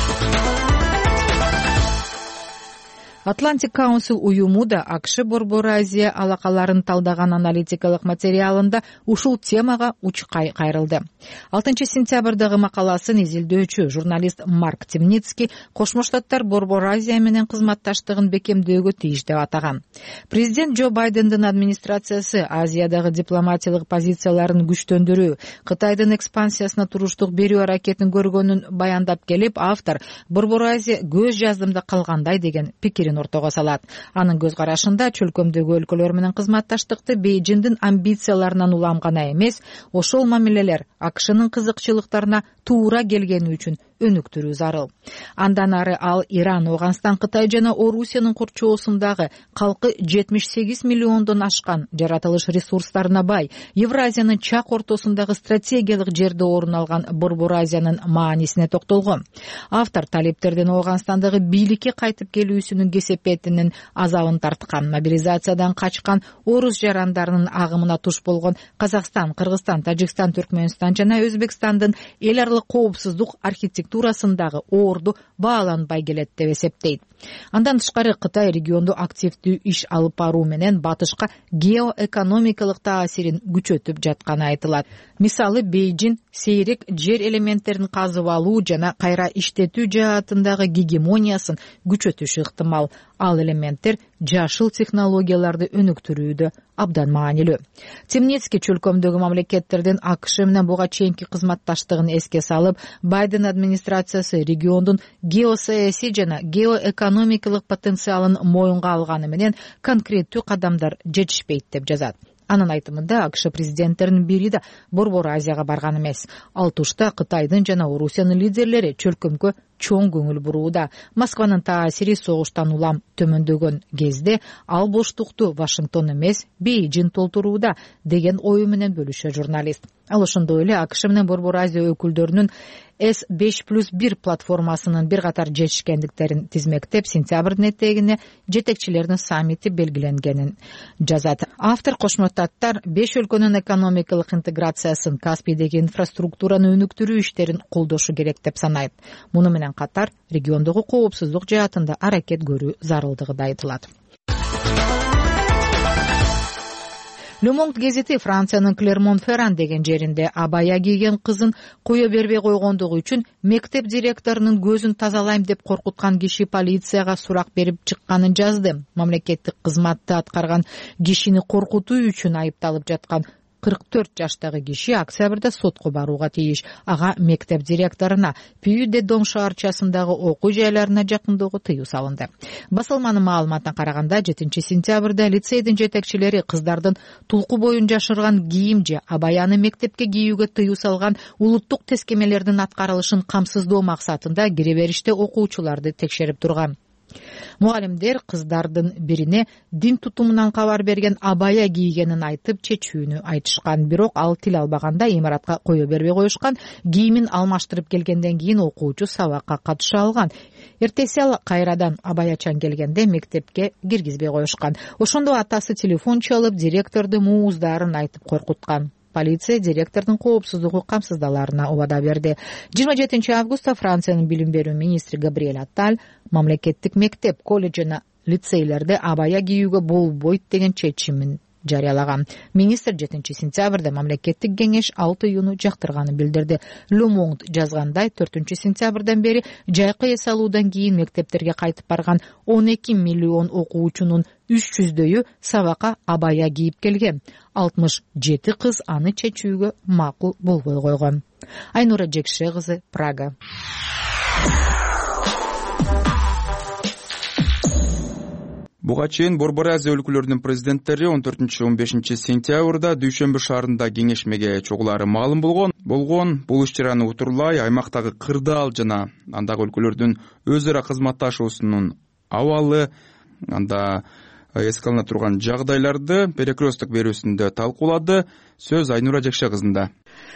Atlantic Council уюму да АКШ Борбор Азия алакаларын талдаган аналитикалык материалында ушул темага учкай кайрылды. алтынчы сентябрдагы макаласын изилдөөчү журналист Марк Темницкий Кошмо Штаттар Борбор Азия менен кызматташтыгын бекемдөөгө тийиш деп атаган. Президент Джо Байдендин администрациясы Азиядагы дипломатиялык позицияларын күчтөндүрүү, Кытайдын экспансиясына туруштук берүү аракетин көргөнүн баяндап келип, автор Борбор Азия көз жаздымда калгандай деген пикирин ортого салат. Анын көз карашында чөлкөмдөгү өлкөлөр менен кызматташтыкты Бейжиңдин амбицияларынан улам гана эмес, ошол мамилелер АКШнын кызыкчылыктарына туура келгени үчүн өнүктүрүү зарыл. Андан ары ал Иран, Афганистан, Кытай жана Орусиянын курчоосундагы калкы жетимиш сегиз миллиондон ашкан жаратылыш ресурстарына бай Евразиянын чак ортосундагы стратегиялык жерде орун алган Борбор Азиянын маанисине токтолгон. Автор талептердин Афганистандагы бийликке кайтып келүүсүнүн кесепетинин азабын тарткан, мобилизациядан качкан орус жарандарынын агымына туш болгон Казакстан, Кыргызстан, Тажикстан, Түркмөнстан жана Өзбекстандын эл аралык коопсуздук архитектурасындагы орду бааланбай келет деп эсептейт. Андан тышкары Кытай региондо активдүү иш алып баруу менен батышка геоэкономикалык таасирин күчөтүп жатканы айтылат. Мисалы, Бейжиң сейрек жер элементтерин казып алуу жана кайра иштетүү жаатындагы гегемониясын күчөтүшү ыктымал. Ал элементтер жашыл технологияларды өнүктүрүүдө абдан маанилүү. Темнецкий чөлкөмдөгү мамлекеттердин АКШ менен буга чейинки кызматташтыгын эске салып, Байден администрациясы региондун геосаясий жана геоэкономикалык потенциалын моюнга алганы менен конкреттүү кадамдар жетишпейт деп жазат. Анын айтымында АКШ президенттеринин бири да Борбор Азияга барган эмес. Ал тушта Кытайдын жана Орусиянын лидерлери чөлкөмгө чоң көңүл бурууда. Москванын таасири согуштан улам төмөндөгөн кезде ал боштукту Вашингтон эмес, Бейжин толтурууда деген ою менен бөлүшө журналист. Ал ошондой эле АКШ менен Борбор Азия өкүлдөрүнүн эс беш плюс бир платформасынын бир катар жетишкендиктерин тизмектеп, сентябрдын этегине жетекчилердин саммити белгиленгенин жазат. Автор кошмотаттар беш өлкөнүн экономикалык интеграциясын, Каспийдеги инфраструктураны өнүктүрүү иштерин колдошу керек деп санайт. Муну менен катар региондогу коопсуздук жаатында аракет көрүү зарылдыгы да айтылат. Le Monde гезити Франциянын Клермон-Ферран деген жеринде абая кийген кызын кое бербей койгондугу үчүн мектеп директорунун көзүн тазалайм деп коркуткан киши полицияга сурак берип чыкканын жазды. Мамлекеттик кызматты аткарган кишини коркутуу үчүн айыпталып жаткан кырк төрт жаштагы киши октябрда сотко барууга тийиш. Ага мектеп директоруна Пью-де-Дом шаарчасындагы окуу жайларына жакындоого тыюу салынды. Басылманын маалыматына караганда жетинчи сентябрда лицейдин жетекчилери кыздардын тулку боюн жашырган кийим же абаяны мектепке кийүүгө тыюу салган улуттук тескемелердин аткарылышын камсыздоо максатында кире бериште окуучуларды текшерип турган. Мугалимдер кыздардын бирине дин тутумунан кабар берген абая кийгенин айтып чечүүнү айтышкан. Бирок ал тил албаганда имаратка кое бербей коюшкан. Кийимин алмаштырып келгенден кийин окуучу сабакка катыша алган. Эртеси ал кайрадан абаячан келгенде мектепке киргизбей коюшкан. Ошондо атасы телефон чалып директорду мууздарын айтып коркуткан. Полиция директордун коопсуздугу камсыздаларына убада берди. жыйырма жетинчи августта Франциянын билим берүү министри Габриэль Атталь мамлекеттик мектеп, колледж жана лицейлерде абая кийүүгө болбойт деген чечимин жарыялаган. Министр жетинчи сентябрда мамлекеттик кеңеш ал тыюуну жактырганын билдирди. Le Monde жазгандай, төртүнчү сентябрдан бери жайкы эс алуудан кийин мектептерге кайтып барган он эки миллион окуучунун үч жүздөйү сабакка абая кийип келген. алтымыш жети кыз аны чечүүгө макул болбой койгон. Айнура Жекше кызы, Прага. Буга чейин Борбор Азия өлкөлөрүнүн президенттери он төртүнчү он бешинчи сентябрда Дүйшөмбү шаарында кеңешмеге чогулары маалым болгон. Болгон бул иш-чараны утурлай аймактагы кырдаал жана андагы өлкөлөрдүн өз ара кызматташуусунун абалы, анда эске алына турган жагдайларды перекресток берүүсүндө талкуулады. Сөз Айнура Жекше кызында.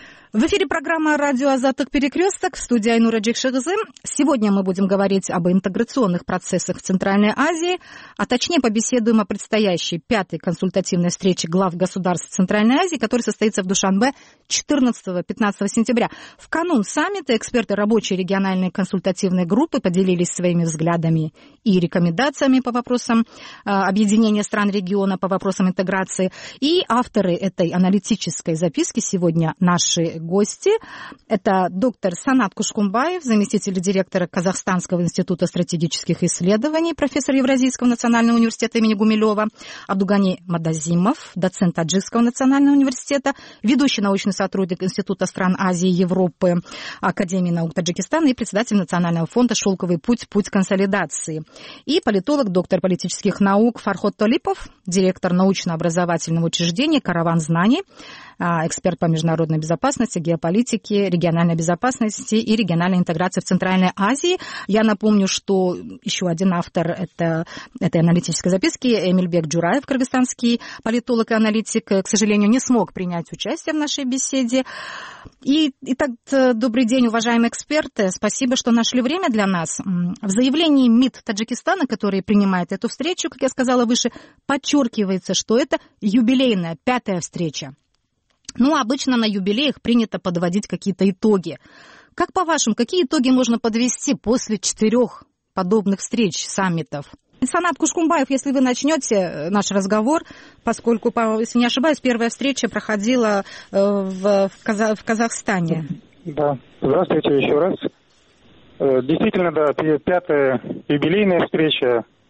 В эфире программа «Радио Азаттык. Перекресток». В студии Айнура Джекшигызы. Сегодня мы будем говорить об интеграционных процессах в Центральной Азии, а точнее побеседуем о предстоящей пятой консультативной встрече глав государств Центральной Азии, которая состоится в Душанбе четырнадцатого-пятнадцатого сентября. В канун саммита эксперты рабочей региональной консультативной группы поделились своими взглядами и рекомендациями по вопросам э, объединения стран региона, по вопросам интеграции. И авторы этой аналитической записки сегодня наши гости. Это доктор Санат Кушкумбаев, заместитель директора Казахстанского института стратегических исследований, профессор Евразийского национального университета имени Гумилева, Абдугани Мадазимов, доцент Таджикского национального университета, ведущий научный сотрудник Института стран Азии и Европы, Академии наук Таджикистана и председатель Национального фонда «Шелковый путь. Путь консолидации». И политолог, доктор политических наук Фарход Толипов, директор научно-образовательного учреждения «Караван знаний», эксперт по международной безопасности, геополитике, региональной безопасности и региональной интеграции в Центральной Азии. Я напомню, что еще один автор это, этой аналитической записки, Эмильбек Джураев, кыргызстанский политолог и аналитик, к сожалению, не смог принять участие в нашей беседе. И, итак, добрый день, уважаемые эксперты. Спасибо, что нашли время для нас. В заявлении МИД Таджикистана, который принимает эту встречу, как я сказала выше, подчеркивается, что это юбилейная пятая встреча. Ну, обычно на юбилеях принято подводить какие-то итоги. Как по-вашему, какие итоги можно подвести после четырех подобных встреч, саммитов? Санат Кушкумбаев, если вы начнете наш разговор, поскольку, если не ошибаюсь, первая встреча проходила в, в, Каза- в Казахстане. Да, здравствуйте еще раз. Действительно, да, пятая юбилейная встреча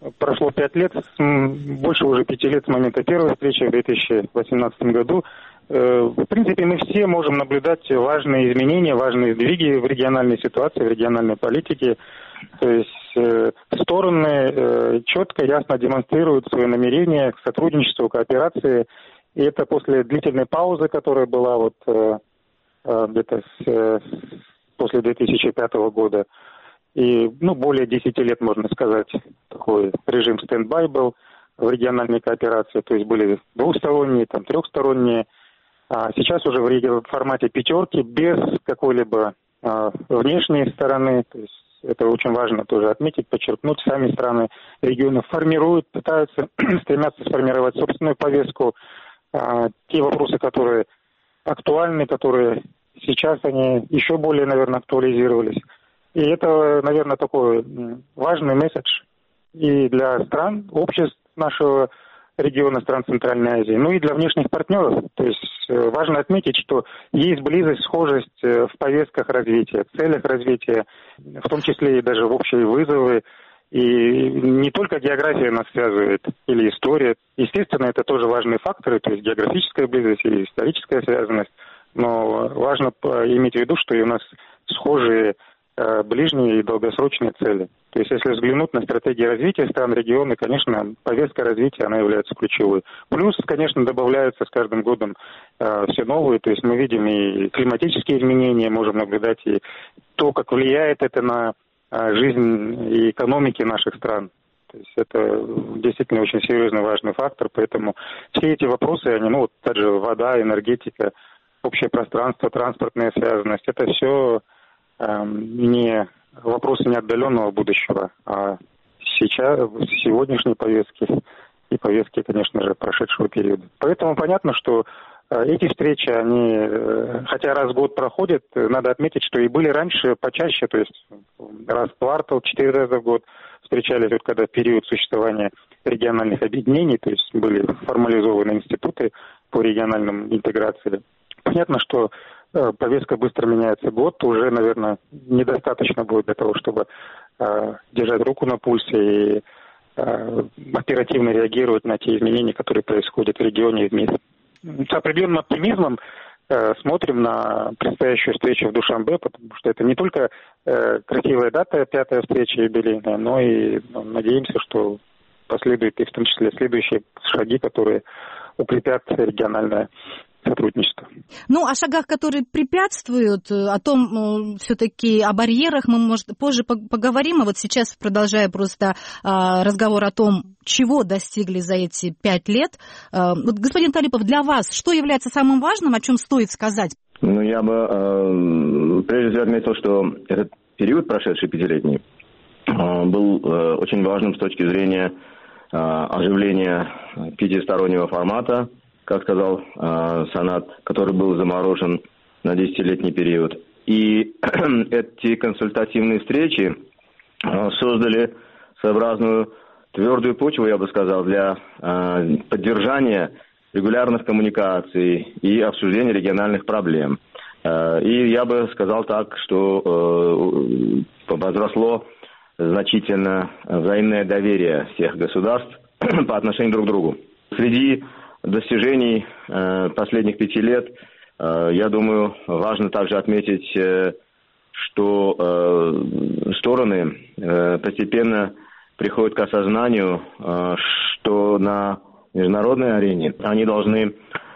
прошло пять лет, больше уже пяти лет с момента первой встречи в две тысячи восемнадцатом году. В принципе, мы все можем наблюдать важные изменения, важные сдвиги в региональной ситуации, в региональной политике. То есть стороны четко, ясно демонстрируют свое намерение к сотрудничеству, кооперации. И это после длительной паузы, которая была вот где-то с, после две тысячи пятого года. И, ну, более десяти лет, можно сказать, такой режим стендбай был в региональной кооперации. То есть были двухсторонние, там, трехсторонние. А сейчас уже в формате пятерки, без какой-либо а, внешней стороны. То есть это очень важно тоже отметить, подчеркнуть. Сами страны регионов формируют, пытаются, стремятся сформировать собственную повестку. А, те вопросы, которые актуальны, которые сейчас они еще более, наверное, актуализировались. И это, наверное, такой важный месседж и для стран, обществ нашего региона, стран Центральной Азии, ну и для внешних партнеров. То есть важно отметить, что есть близость, схожесть в повестках развития, в целях развития, в том числе и даже в общие вызовы. И не только география нас связывает или история. Естественно, это тоже важные факторы, то есть географическая близость и историческая связанность. Но важно иметь в виду, что и у нас схожие ближние и долгосрочные цели. То есть, если взглянуть на стратегии развития стран региона, конечно, повестка развития, она является ключевой. Плюс, конечно, добавляются с каждым годом э, все новые. То есть, мы видим и климатические изменения, можем наблюдать и то, как влияет это на э, жизнь и экономики наших стран. То есть, это действительно очень серьезный, важный фактор. Поэтому все эти вопросы, они, ну, вот, также вода, энергетика, общее пространство, транспортная связанность, это все не вопросы не отдаленного будущего, а сейчас, сегодняшней повестки и повестки, конечно же, прошедшего периода. Поэтому понятно, что эти встречи, они, хотя раз в год проходят, надо отметить, что и были раньше почаще, то есть раз в квартал, четыре раза в год встречались, вот когда в период существования региональных объединений, то есть были формализованы институты по региональным интеграции. Понятно, что повестка быстро меняется. Год уже, наверное, недостаточно будет для того, чтобы э, держать руку на пульсе и э, оперативно реагировать на те изменения, которые происходят в регионе и в мире. С определенным оптимизмом э, смотрим на предстоящую встречу в Душанбе, потому что это не только э, красивая дата, пятая встреча юбилейная, но и ну, надеемся, что последуют и в том числе следующие шаги, которые укрепят региональное сотрудничество. Ну, о шагах, которые препятствуют, о том, все-таки о барьерах мы, может, позже поговорим. А вот сейчас, продолжая просто разговор о том, чего достигли за эти пять лет. Вот, господин Талипов, для вас что является самым важным, о чем стоит сказать? Ну, я бы э, прежде всего отметил, что этот период, прошедший пятилетний, э, был э, очень важным с точки зрения э, оживления пятистороннего формата, как сказал э, Санат, который был заморожен на десятилетний период. И эти консультативные встречи э, создали своеобразную твердую почву, я бы сказал, для э, поддержания регулярных коммуникаций и обсуждения региональных проблем. Э, и я бы сказал так, что э, возросло значительно взаимное доверие всех государств по отношению друг к другу. Среди достижений э, последних пяти лет, э, я думаю, важно также отметить, э, что э, стороны э, постепенно приходят к осознанию, э, что на международной арене они должны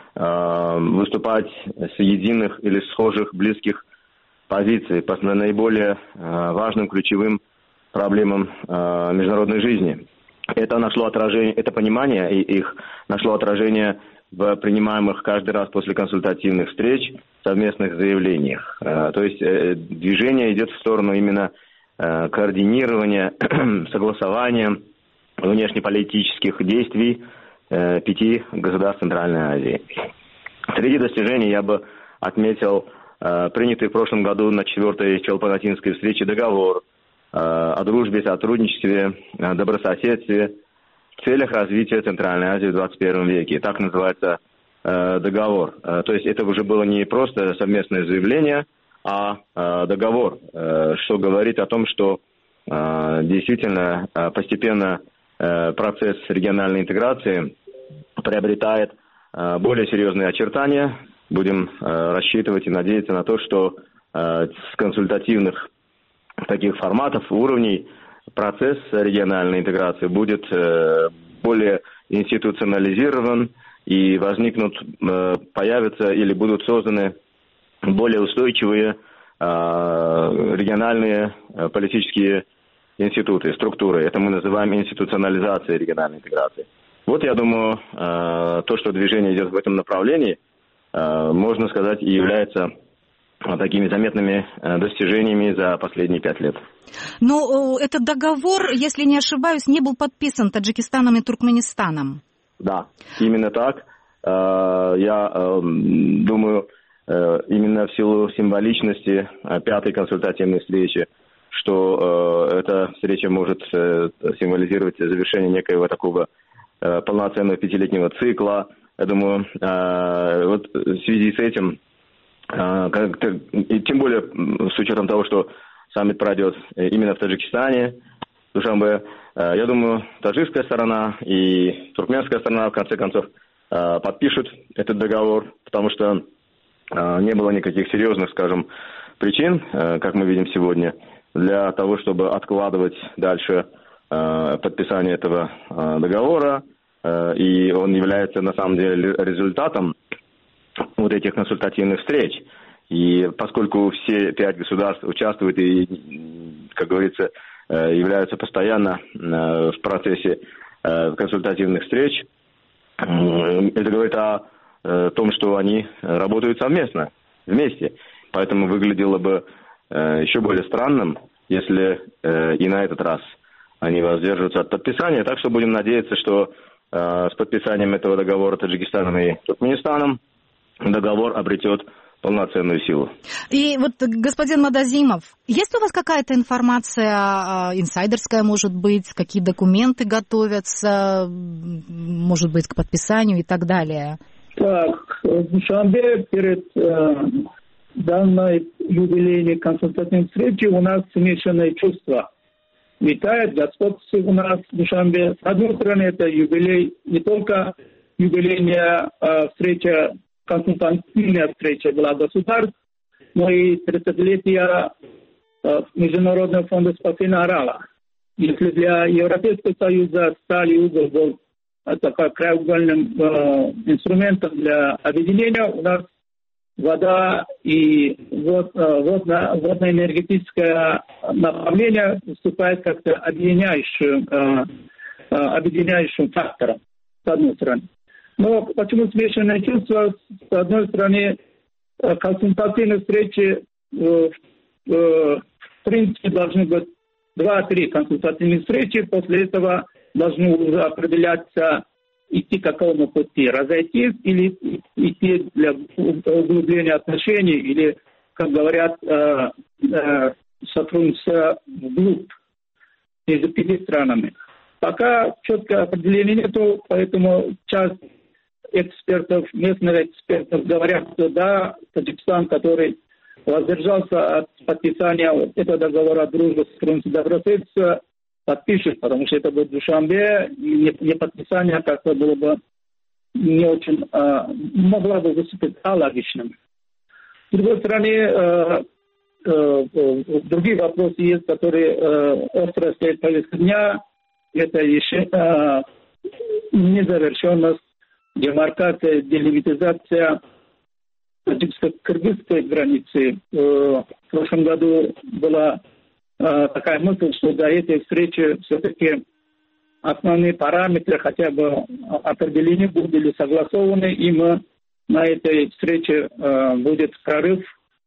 э, выступать с единых или схожих близких позиций по наиболее э, важным ключевым проблемам э, международной жизни. Это нашло отражение, это понимание их нашло отражение в принимаемых каждый раз после консультативных встреч совместных заявлениях. То есть движение идет в сторону именно координирования, согласования внешнеполитических действий пяти государств Центральной Азии. Среди достижений я бы отметил принятый в прошлом году на четвертой Чолпан-Атинской встрече договор о дружбе, сотрудничестве, добрососедстве в целях развития Центральной Азии в двадцать первом веке. Так называется э, договор. Э, то есть это уже было не просто совместное заявление, а э, договор, э, что говорит о том, что э, действительно э, постепенно процесс региональной интеграции приобретает более серьезные очертания. Будем рассчитывать и надеяться на то, что с консультативных таких форматов, уровней, процесс региональной интеграции будет более институционализирован и возникнут, появятся или будут созданы более устойчивые региональные политические институты, структуры. Это мы называем институционализацией региональной интеграции. Вот, я думаю, то, что движение идет в этом направлении, можно сказать, и является такими заметными достижениями за последние пять лет. Но этот договор, если не ошибаюсь, не был подписан Таджикистаном и Туркменистаном. Да, именно так. Я думаю, именно в силу символичности пятой консультативной встречи, что эта встреча может символизировать завершение некоего такого полноценного пятилетнего цикла. Я думаю, вот в связи с этим, и тем более с учетом того, что саммит пройдет именно в Таджикистане, в Душанбе, я думаю, таджикская сторона и туркменская сторона в конце концов подпишут этот договор, потому что не было никаких серьезных, скажем, причин, как мы видим сегодня, для того, чтобы откладывать дальше подписание этого договора, и он является на самом деле результатом вот этих консультативных встреч. И поскольку все пять государств участвуют и, как говорится, являются постоянно в процессе консультативных встреч, это говорит о том, что они работают совместно, вместе. Поэтому выглядело бы еще более странным, если и на этот раз они воздерживаются от подписания. Так что будем надеяться, что с подписанием этого договора Таджикистаном и Туркменистаном договор обретет полноценную силу. И вот, господин Мадазимов, есть у вас какая-то информация, инсайдерская, может быть, какие документы готовятся, может быть, к подписанию и так далее? Так, в Душанбе перед э, данной юбилейной консультативной встречей у нас смешанные чувства. Витает господство у нас в Душанбе. С одной стороны, это юбилей, не только юбилейная э, встреча, консультативная встреча была государств, но и тридцатилетие э, Международного фонда спасения Арала. Если для Европейского Союза стали угол был такой краеугольным э, инструментом для объединения, у нас вода и вод, э, водно, водно-энергетическое направление выступает как-то объединяющим, э, э, объединяющим фактором, с одной стороны. Но почему смешанное чувство? С одной стороны, э, консультативные встречи э, э, в принципе должны быть два-три консультативные встречи, после этого должны уже определяться, идти к какому пути, разойтись или идти для углубления отношений, или, как говорят, э, э, сотрудничество вглубь между пяти странами. Пока четкого определения нету, поэтому часть экспертов, местных экспертов говорят, что да, Таджикистан, который воздержался от подписания этого договора дружбы, сотрудничества, добрососедства, подпишет, потому что это будет в Душанбе, и не подписание как-то было бы не очень, э, могло бы выступить алогичным. С другой стороны, э, э, э, другие вопросы есть, которые э, остро стоят в повестке дня. Это еще э, незавершенность, демаркация, делимитизация таджикско-кыргызской границы. Э, в прошлом году была такая мысль, что до этой встречи все-таки основные параметры хотя бы определены, были согласованы, и мы на этой встрече э, будет прорыв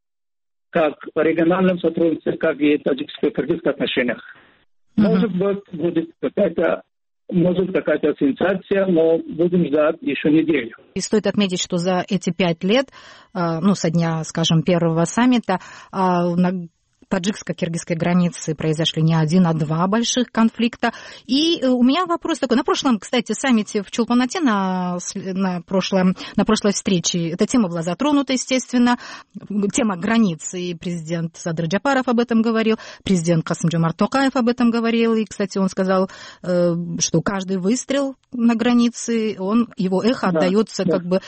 как в региональном сотрудничестве, как и в таджикско-кыргызских отношениях. Mm-hmm. Может быть, будет какая-то Может какая-то сенсация, но будем ждать еще неделю. И стоит отметить, что за эти пять лет, ну, со дня, скажем, первого саммита, таджикско-киргизской границе произошли не один, а два больших конфликта. И у меня вопрос такой. На прошлом, кстати, саммите в Чолпан-Ате, на, на, прошлом, на прошлой встрече, эта тема была затронута, естественно, тема границы. И президент Садыр Джапаров об этом говорил, президент Касым-Жомарт Токаев об этом говорил. И, кстати, он сказал, что каждый выстрел на границе, он, его эхо да, отдается да. как бы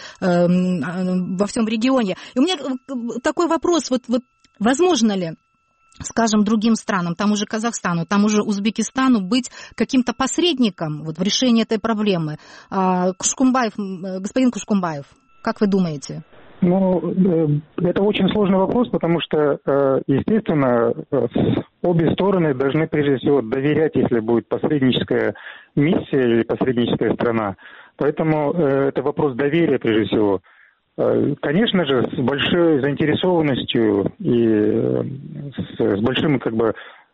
во всем регионе. И у меня такой вопрос, вот, вот возможно ли, скажем, другим странам, тому же Казахстану, тому же Узбекистану, быть каким-то посредником вот, в решении этой проблемы? Кушкумбаев, господин Кушкумбаев, как вы думаете? Ну, это очень сложный вопрос, потому что, естественно, обе стороны должны прежде всего доверять, если будет посредническая миссия или посредническая страна. Поэтому это вопрос доверия прежде всего. Конечно же, с большой заинтересованностью и с большим как бы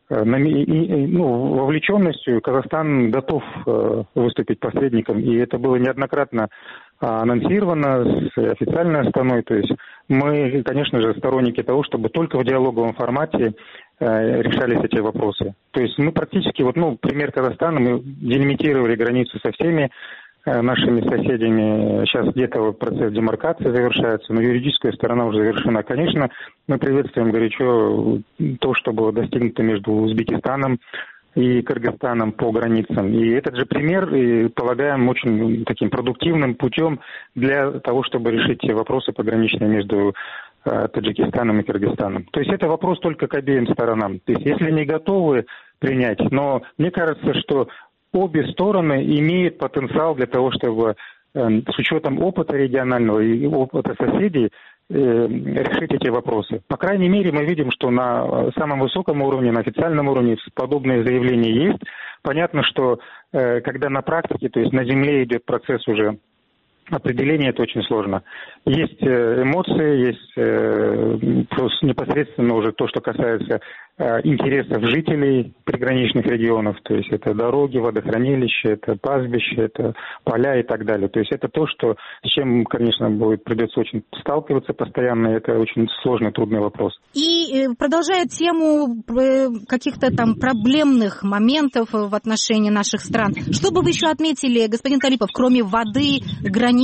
ну, вовлеченностью Казахстан готов выступить посредником, и это было неоднократно анонсировано с официальной стороной. То есть мы, конечно же, сторонники того, чтобы только в диалоговом формате решались эти вопросы. То есть мы практически, вот, ну, пример Казахстана, мы делимитировали границу со всеми нашими соседями. Сейчас где-то процесс демаркации завершается, но юридическая сторона уже завершена. Конечно, мы приветствуем горячо то, что было достигнуто между Узбекистаном и Кыргызстаном по границам. И этот же пример, и, полагаем, очень таким продуктивным путем для того, чтобы решить вопросы пограничные между э, Таджикистаном и Кыргызстаном. То есть это вопрос только к обеим сторонам. То есть если не готовы принять, но мне кажется, что обе стороны имеют потенциал для того, чтобы э, с учетом опыта регионального и опыта соседей э, решить эти вопросы. По крайней мере, мы видим, что на самом высоком уровне, на официальном уровне подобные заявления есть. Понятно, что э, когда на практике, то есть на земле идет процесс уже определения, это очень сложно. Есть эмоции, есть э, непосредственно уже то, что касается э, интересов жителей приграничных регионов, то есть это дороги, водохранилища, это пастбища, это поля и так далее. То есть это то, что, с чем, конечно, будет, придется очень сталкиваться постоянно, это очень сложный, трудный вопрос. И продолжая тему каких-то там проблемных моментов в отношении наших стран, что бы вы еще отметили, господин Талипов, кроме воды, границы?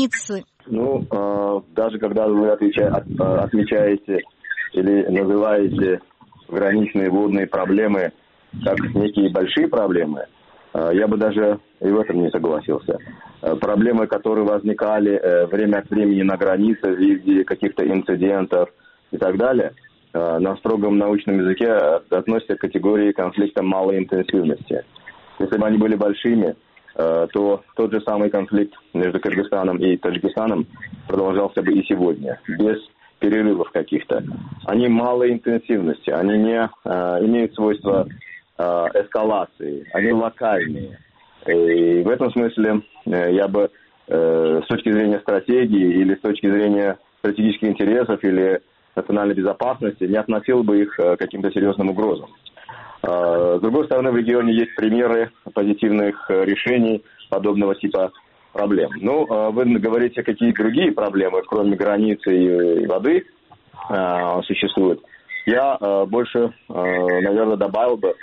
Ну, э, даже когда вы отвеча, от, отмечаете или называете граничные водные проблемы как некие большие проблемы, э, я бы даже и в этом не согласился. Э, проблемы, которые возникали э, время от времени на границе в виде каких-то инцидентов и так далее, э, на строгом научном языке относятся к категории конфликта малой интенсивности. Если бы они были большими, то тот же самый конфликт между Кыргызстаном и Таджикистаном продолжался бы и сегодня, без перерывов каких-то. Они малой интенсивности, они не э, имеют свойства э, эскалации, они локальные. И в этом смысле э, я бы э, с точки зрения стратегии или с точки зрения стратегических интересов или национальной безопасности не относил бы их к каким-то серьезным угрозам. С другой стороны, в регионе есть примеры позитивных решений подобного типа проблем. Ну, вы говорите, какие другие проблемы, кроме границы и воды, существуют. Я больше, наверное, добавил бы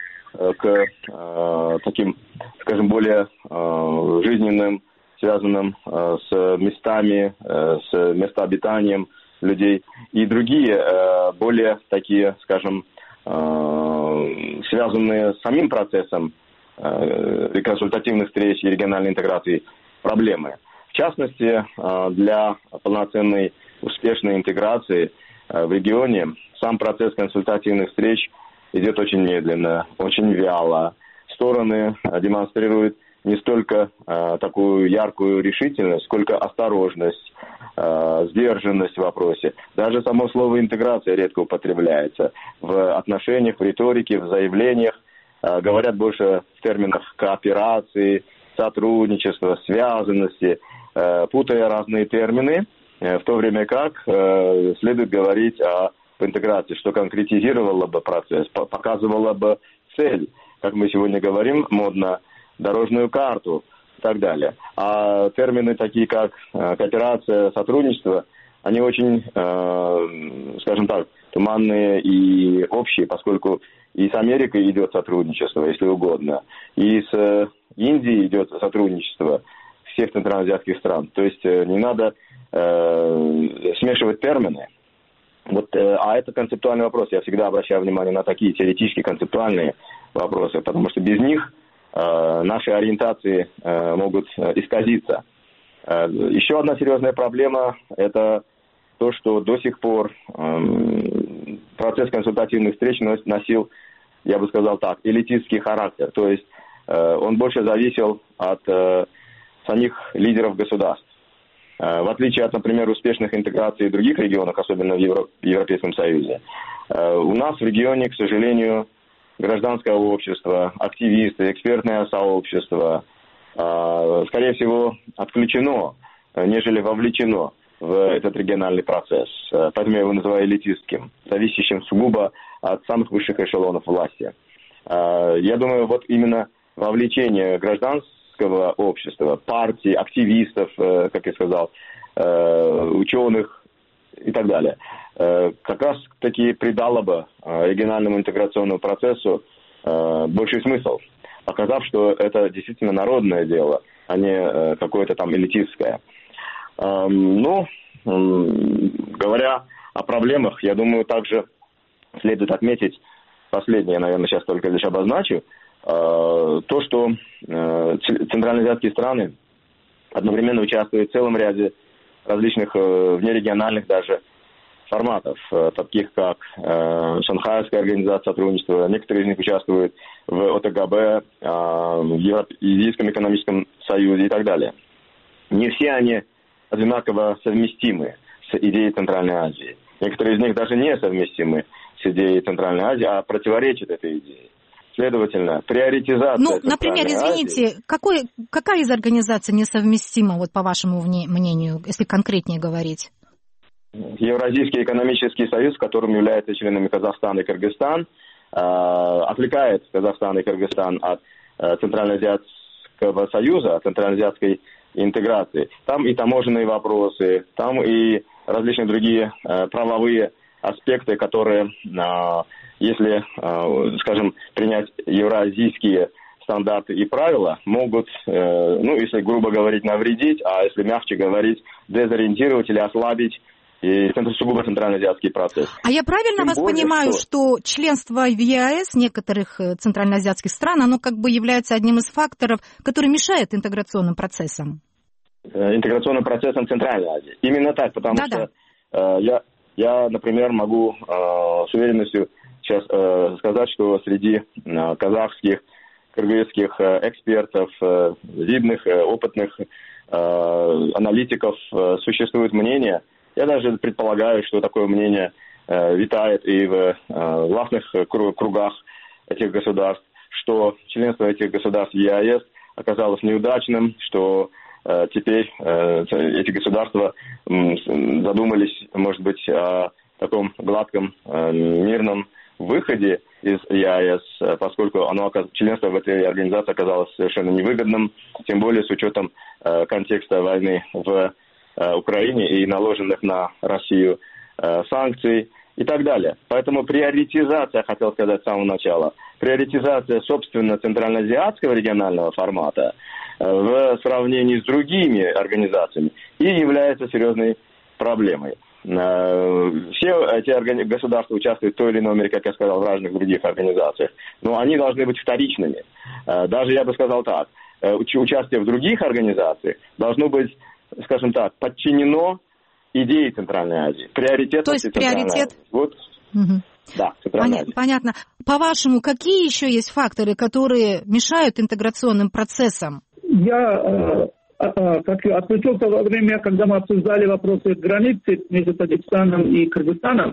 к таким, скажем, более жизненным, связанным с местами, с местообитанием людей и другие, более такие, скажем, связанные с самим процессом э, консультативных встреч и региональной интеграции проблемы. В частности, э, для полноценной успешной интеграции э, в регионе сам процесс консультативных встреч идет очень медленно, очень вяло. Стороны э, демонстрируют не столько э, такую яркую решительность, сколько осторожность, э, сдержанность в вопросе. Даже само слово «интеграция» редко употребляется. В отношениях, в риторике, в заявлениях э, говорят больше в терминах кооперации, сотрудничества, связанности, э, путая разные термины, э, в то время как э, следует говорить о интеграции, что конкретизировало бы процесс, показывало бы цель, как мы сегодня говорим модно, дорожную карту и так далее. А термины такие, как кооперация, сотрудничество, они очень, скажем так, туманные и общие, поскольку и с Америкой идет сотрудничество, если угодно, и с Индией идет сотрудничество всех центральноазиатских стран. То есть не надо э, смешивать термины. Вот, э, а это концептуальный вопрос. Я всегда обращаю внимание на такие теоретические концептуальные вопросы, потому что без них э, наши ориентации э, могут исказиться. Э, еще одна серьезная проблема – это то, что до сих пор э, процесс консультативных встреч носил, я бы сказал так, элитистский характер. То есть э, он больше зависел от э, самих лидеров государств. Э, в отличие от, например, успешных интеграций в других регионах, особенно в, Евро- в Европейском Союзе, э, у нас в регионе, к сожалению, гражданское общество, активисты, экспертное сообщество, э, скорее всего, отключено, нежели вовлечено в этот региональный процесс. Поэтому я его называю элитистским, зависящим сугубо от самых высших эшелонов власти. Я думаю, вот именно вовлечение гражданского общества, партий, активистов, как я сказал, ученых и так далее, как раз таки придало бы региональному интеграционному процессу больший смысл, показав, что это действительно народное дело, а не какое-то там элитистское. Ну, говоря о проблемах, я думаю, также следует отметить, последнее, наверное, сейчас только лишь обозначу, то, что центральноазиатские страны одновременно участвуют в целом ряде различных внерегиональных даже форматов, таких как Шанхайская организация сотрудничества, некоторые из них участвуют в ОТГБ, в Евразийском экономическом союзе и так далее. Не все они одинаково совместимы с идеей Центральной Азии. Некоторые из них даже не совместимы с идеей Центральной Азии, а противоречат этой идее. Следовательно, приоритизация... Ну, например, извините, Азии... какой, какая из организаций несовместима, вот по вашему мнению, если конкретнее говорить? Евразийский экономический союз, которым являются членами Казахстан и Кыргызстан, э, отвлекает Казахстан и Кыргызстан от э, Центральноазиатского союза, от Центральноазиатской интеграции. Там и таможенные вопросы, там и различные другие э, правовые аспекты, которые, э, если, э, скажем, принять евразийские стандарты и правила, могут, э, ну, если грубо говорить, навредить, а если мягче говорить, дезориентировать или ослабить и сугубо центральноазиатский процесс. А я правильно Тем вас более, понимаю, что... что членство в ЕАЭС некоторых центральноазиатских стран, оно как бы является одним из факторов, который мешает интеграционным процессам? Интеграционным процессам Центральной Азии. Именно так, потому Да-да. что э, я, я, например, могу э, с уверенностью сейчас э, сказать, что среди э, казахских, кыргызских э, экспертов, э, видных, э, опытных э, аналитиков э, существует мнение. Я даже предполагаю, что такое мнение э, витает и в э, властных кругах этих государств, что членство этих государств в ЕАЭС оказалось неудачным, что э, теперь э, эти государства э, задумались, может быть, о таком гладком, э, мирном выходе из ЕАЭС, поскольку оно, членство в этой организации оказалось совершенно невыгодным, тем более с учетом э, контекста войны в Украине и наложенных на Россию э, санкций и так далее. Поэтому приоритизация, хотел сказать с самого начала, приоритизация, собственно, центральноазиатского регионального формата э, в сравнении с другими организациями и является серьезной проблемой. Э, все эти органи- государства участвуют в той или иной мере, как я сказал, в разных других организациях, но они должны быть вторичными. Э, даже, я бы сказал так, э, участие в других организациях должно быть, скажем так, подчинено идее Центральной Азии. Приоритет. То есть приоритет? Вот. Угу. Да, Центральная Азия. Понятно. По-вашему, какие еще есть факторы, которые мешают интеграционным процессам? Я, как отключился во время, когда мы обсуждали вопросы границы между Таджикистаном и Кыргызстаном.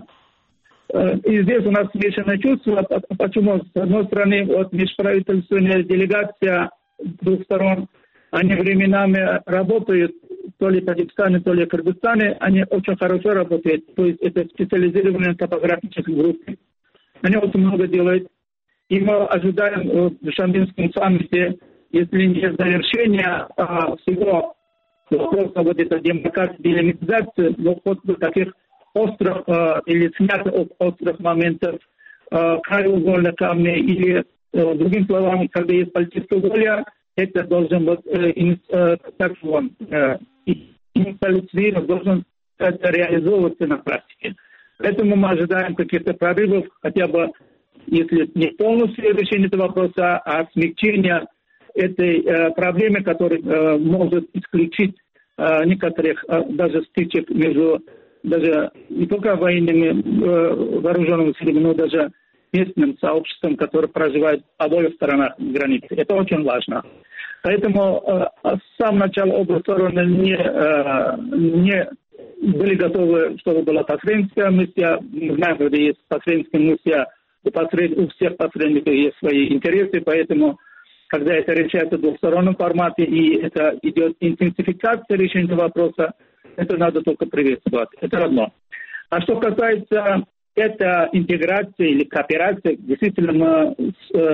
И здесь у нас смешанное чувство. Почему? С одной стороны, вот межправительственная делегация двух сторон, они временами работают, то ли в Таджикистане, то ли в Кыргызстане, они очень хорошо работают. То есть это специализированные топографические группы. Они очень много делают. И мы ожидаем в Душанбинском саммите, если не завершение а, всего вопрос вот этой демаркации, делимитизации, но вот таких острых э, или снятых от острых моментов э, краеугольных камней или, э, другими словами, когда есть политическая воля, это должен быть э, э, так вот, э, инсталляционно должен это реализовываться на практике. Поэтому мы ожидаем каких-то прорывов, хотя бы, если не полностью решение этого вопроса, а смягчение этой э, проблемы, которая э, может исключить э, некоторых э, даже стычек между даже не только военными э, вооруженными силами, но даже местным сообществом, которое проживает в обоих сторонах границы. Это очень важно. Поэтому э, с самого начала обе стороны не, э, не были готовы, чтобы была посредническая миссия. Мы знаем, когда есть посредническая миссия, у, посред... у всех посредников есть свои интересы, поэтому когда это решается в двухстороннем формате и это идет интенсификация решения вопроса, это надо только приветствовать. Это одно. А что касается этой интеграции или кооперации, действительно мы,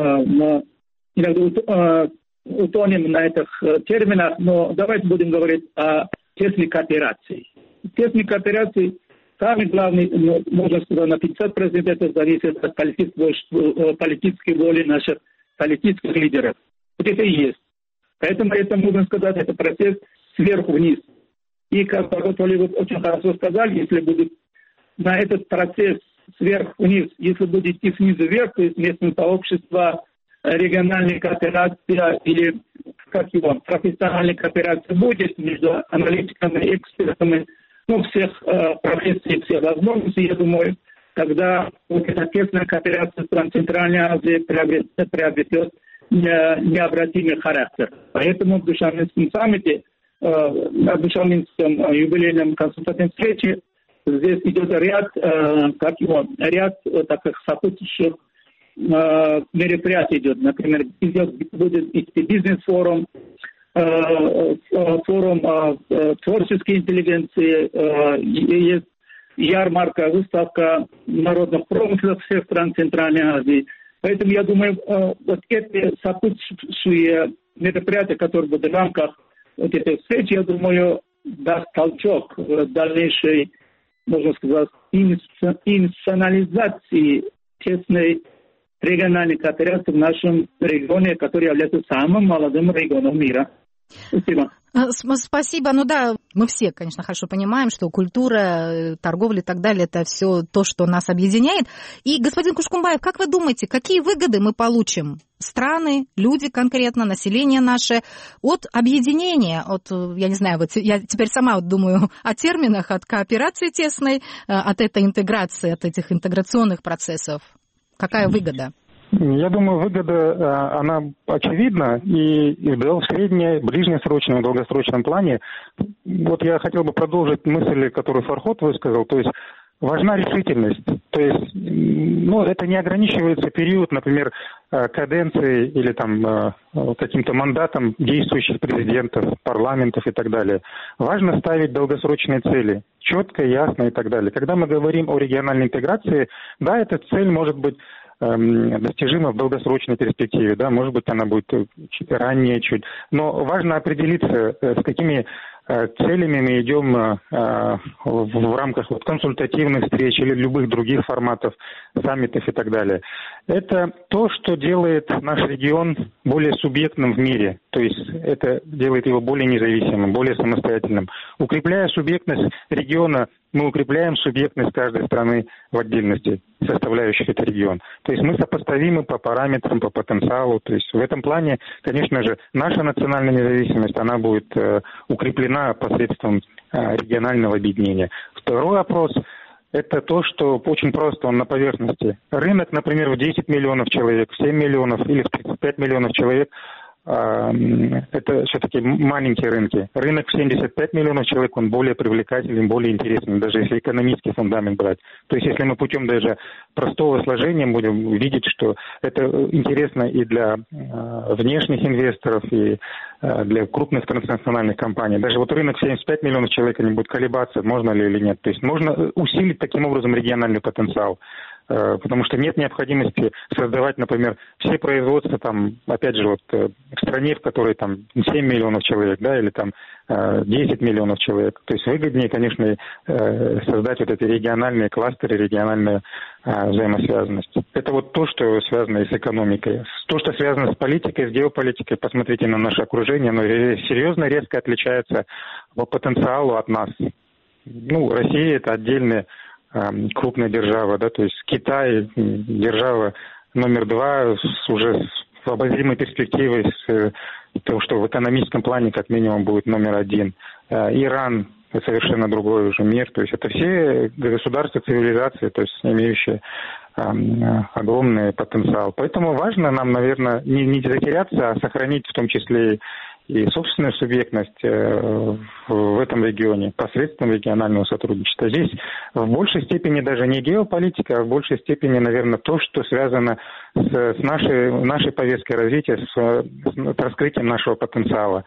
мы иногда утонем на этих терминах, но давайте будем говорить о тесной кооперации. Тесной кооперации самый главный, можно сказать, на пятьдесят процентов это зависит от политической, политической воли наших политических лидеров. Вот это и есть. Поэтому это, можно сказать, это процесс сверху вниз. И, как Толи очень хорошо сказал, если будет на этот процесс сверху вниз, если будет идти снизу вверх, то есть местное сообщество, региональная кооперация или, как его, профессиональная кооперация будет между аналитиками, экспертами, ну, всех э, профессий, всех возможностей, я думаю, тогда вот эта тесная кооперация стран Центральной Азии приобретет, приобретет необратимый характер. Поэтому в Душанбенском саммите, э, на Душанбенском юбилейном консультативной встрече здесь идет ряд, э, как его, ряд э, таких сопутствующих э, мероприятий идет. Например, идет, будет идти бизнес-форум, э, форум э, творческой интеллигенции, э, есть ярмарка, выставка народных промыслов всех стран Центральной Азии. Поэтому я думаю, вот эти сопутствующие мероприятия, которые будут в рамках вот этой встречи, я думаю, даст толчок в дальнейшей, можно сказать, институционализации тесной региональной кооперации в нашем регионе, который является самым молодым регионом мира. Спасибо. Спасибо. Ну да, мы все, конечно, хорошо понимаем, что культура, торговля и так далее, это все то, что нас объединяет. И, господин Кушкумбаев, как вы думаете, какие выгоды мы получим? Страны, люди конкретно, население наше от объединения, от, я не знаю, вот я теперь сама вот думаю о терминах, от кооперации тесной, от этой интеграции, от этих интеграционных процессов. Какая выгода? Я думаю, выгода, она очевидна, и в среднем, ближнесрочном и долгосрочном плане. Вот я хотел бы продолжить мысль, которую Фарход высказал, то есть важна решительность. То есть, ну, это не ограничивается период, например, каденции или там каким-то мандатом действующих президентов, парламентов и так далее. Важно ставить долгосрочные цели, четко, ясно и так далее. Когда мы говорим о региональной интеграции, да, эта цель может быть достижима в долгосрочной перспективе, да, может быть, она будет чуть ранее, чуть. Но важно определиться, с какими целями мы идем в рамках вот консультативных встреч или любых других форматов, саммитов и так далее. Это то, что делает наш регион более субъектным в мире, то есть это делает его более независимым, более самостоятельным. Укрепляя субъектность региона, мы укрепляем субъектность каждой страны в отдельности, составляющих этот регион. То есть мы сопоставимы по параметрам, по потенциалу. То есть в этом плане, конечно же, наша национальная независимость, она будет э, укреплена посредством э, регионального объединения. Второй вопрос – это то, что очень просто, он на поверхности. Рынок, например, в десять миллионов человек, в семь миллионов или в тридцать пять миллионов человек – это все-таки маленькие рынки. Рынок в семьдесят пять миллионов человек, он более привлекательный, более интересный, даже если экономический фундамент брать. То есть если мы путем даже простого сложения будем видеть, что это интересно и для внешних инвесторов, и для крупных транснациональных компаний. Даже вот рынок семьдесят пять миллионов человек, они будут колебаться, можно ли или нет. То есть можно усилить таким образом региональный потенциал. потому что нет необходимости создавать, например, все производства, там, опять же, вот, в стране, в которой там семь миллионов человек, да, или там десять миллионов человек. То есть выгоднее, конечно, создать вот эти региональные кластеры, региональную взаимосвязанность. Это вот то, что связано и с экономикой. То, что связано с политикой, с геополитикой, посмотрите на наше окружение, оно серьезно, резко отличается по потенциалу от нас. Ну, Россия — это отдельная крупная держава, да, то есть Китай — держава номер два с уже с обозримой перспективой, с того, что в экономическом плане как минимум будет номер один. Иран — совершенно другой уже мир, то есть это все государства, цивилизации, то есть имеющие огромный потенциал. Поэтому важно нам, наверное, не, не затеряться, а сохранить в том числе и собственную субъектность в этом регионе посредством регионального сотрудничества. Здесь в большей степени даже не геополитика, а в большей степени, наверное, то, что связано с, с нашей, нашей повесткой развития, с, с раскрытием нашего потенциала.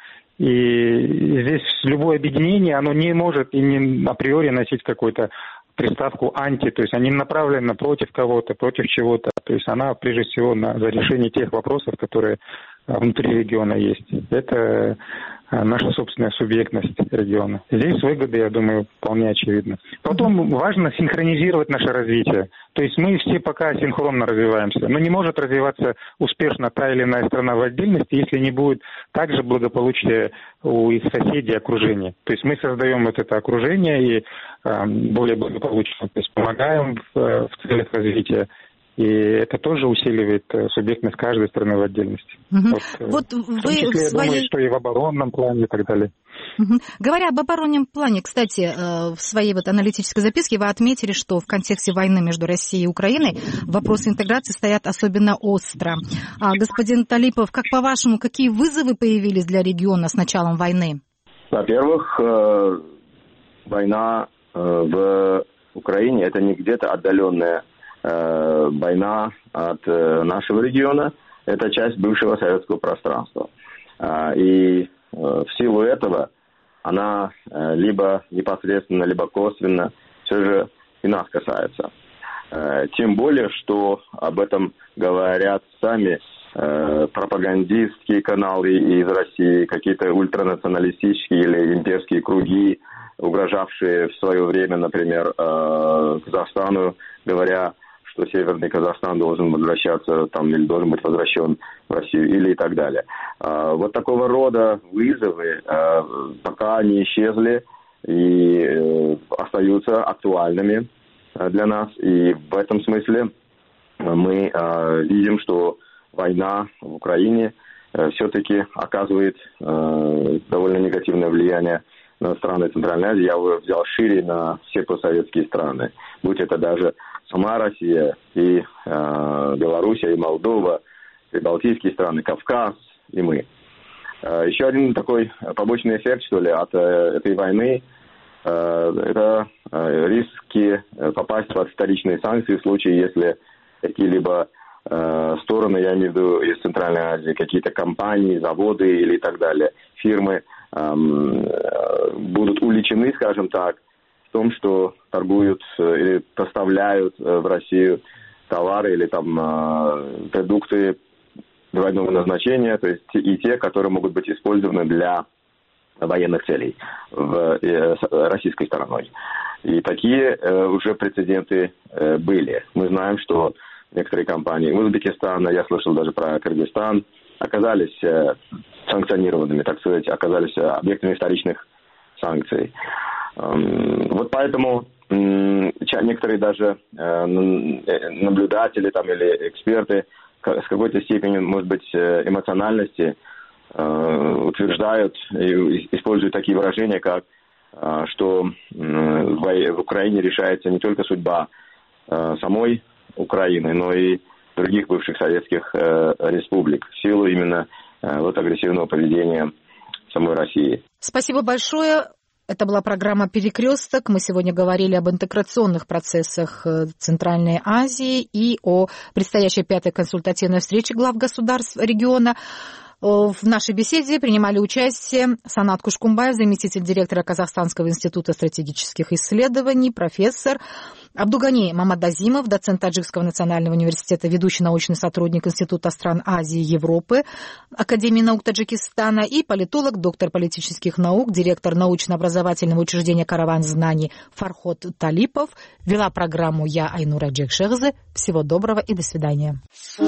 И здесь любое объединение, оно не может и не априори носить какой-то приставку «анти», то есть они направлены против кого-то, против чего-то. То есть она прежде всего на, за решение тех вопросов, которые внутри региона есть. Это наша собственная субъектность региона. Здесь выгоды, я думаю, вполне очевидны. Потом важно синхронизировать наше развитие. То есть мы все пока синхронно развиваемся. Но не может развиваться успешно та или иная страна в отдельности, если не будет также благополучия у их соседей, окружения. То есть мы создаем вот это окружение и э, более благополучно, то есть помогаем в, в целях развития. И это тоже усиливает субъектность каждой страны в отдельности. Угу. Вот, вот в том числе, вы я своей... думаю, что и в оборонном плане и так далее. Угу. Говоря об оборонном плане, кстати, в своей вот аналитической записке вы отметили, что в контексте войны между Россией и Украиной вопросы интеграции стоят особенно остро. А, господин Талипов, как по-вашему, какие вызовы появились для региона с началом войны? Во-первых, война в Украине — это не где-то отдаленная война от нашего региона, это часть бывшего советского пространства. И в силу этого она либо непосредственно, либо косвенно все же и нас касается. Тем более, что об этом говорят сами пропагандистские каналы из России, какие-то ультранационалистические или имперские круги, угрожавшие в свое время, например, Казахстану, говоря, что Северный Казахстан должен возвращаться там, или должен быть возвращен в Россию, или и так далее. Вот такого рода вызовы пока не исчезли и остаются актуальными для нас. И в этом смысле мы видим, что война в Украине все-таки оказывает довольно негативное влияние на страны Центральной Азии. Я бы взял шире на все постсоветские страны. Будь это даже сама Россия, и э, Белоруссия, и Молдова, и Балтийские страны, Кавказ, и мы. Э, еще один такой побочный эффект, что ли, от э, этой войны, э, это э, риски попасть под вторичные санкции в случае, если какие-либо э, стороны, я имею в виду из Центральной Азии, какие-то компании, заводы или так далее, фирмы э, будут уличены, скажем так, в том, что торгуют или поставляют в Россию товары или там продукты двойного назначения, то есть и те, которые могут быть использованы для военных целей в, российской стороной. И такие уже прецеденты были. Мы знаем, что некоторые компании Узбекистана, я слышал даже про Кыргызстан, оказались санкционированными, так сказать, оказались объектами вторичных санкций. Вот поэтому некоторые даже наблюдатели там, или эксперты с какой-то степенью, может быть, эмоциональности утверждают и используют такие выражения, как что в Украине решается не только судьба самой Украины, но и других бывших советских республик в силу именно вот агрессивного поведения самой России. Спасибо большое. Это была программа «Перекресток». Мы сегодня говорили об интеграционных процессах Центральной Азии и о предстоящей пятой консультативной встрече глав государств региона. В нашей беседе принимали участие Санат Кушкумбаев, заместитель директора Казахстанского института стратегических исследований, профессор, Абдугани Мамадазимов, доцент Таджикского национального университета, ведущий научный сотрудник Института стран Азии и Европы, Академии наук Таджикистана, и политолог, доктор политических наук, директор научно-образовательного учреждения «Караван знаний» Фархот Талипов. Вела программу я, Айнура Джекшегзе. Всего доброго и до свидания.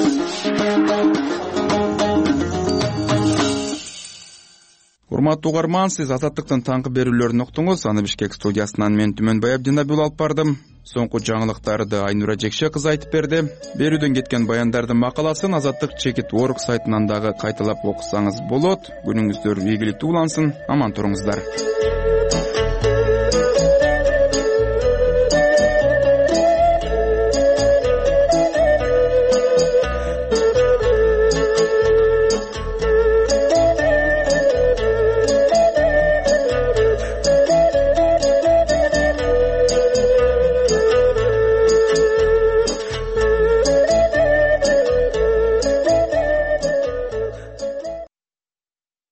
Урматтуу угарман, сиз Азаттыктын таңкы берүүлөрүн уктуңуз. Аны Бишкек студиясынан мен Түмөнбай Абдинабиул алып бардым. Соңку жаңылыктарды Айнура Жекше кыз айтып берди. Берүүдөн кеткен баяндардын макаласын Азаттык чекит точка орг сайтынан дагы кайталап окусаңыз болот. Күнүңүздөр ийгиликтүү улансын. Аман туруңуздар.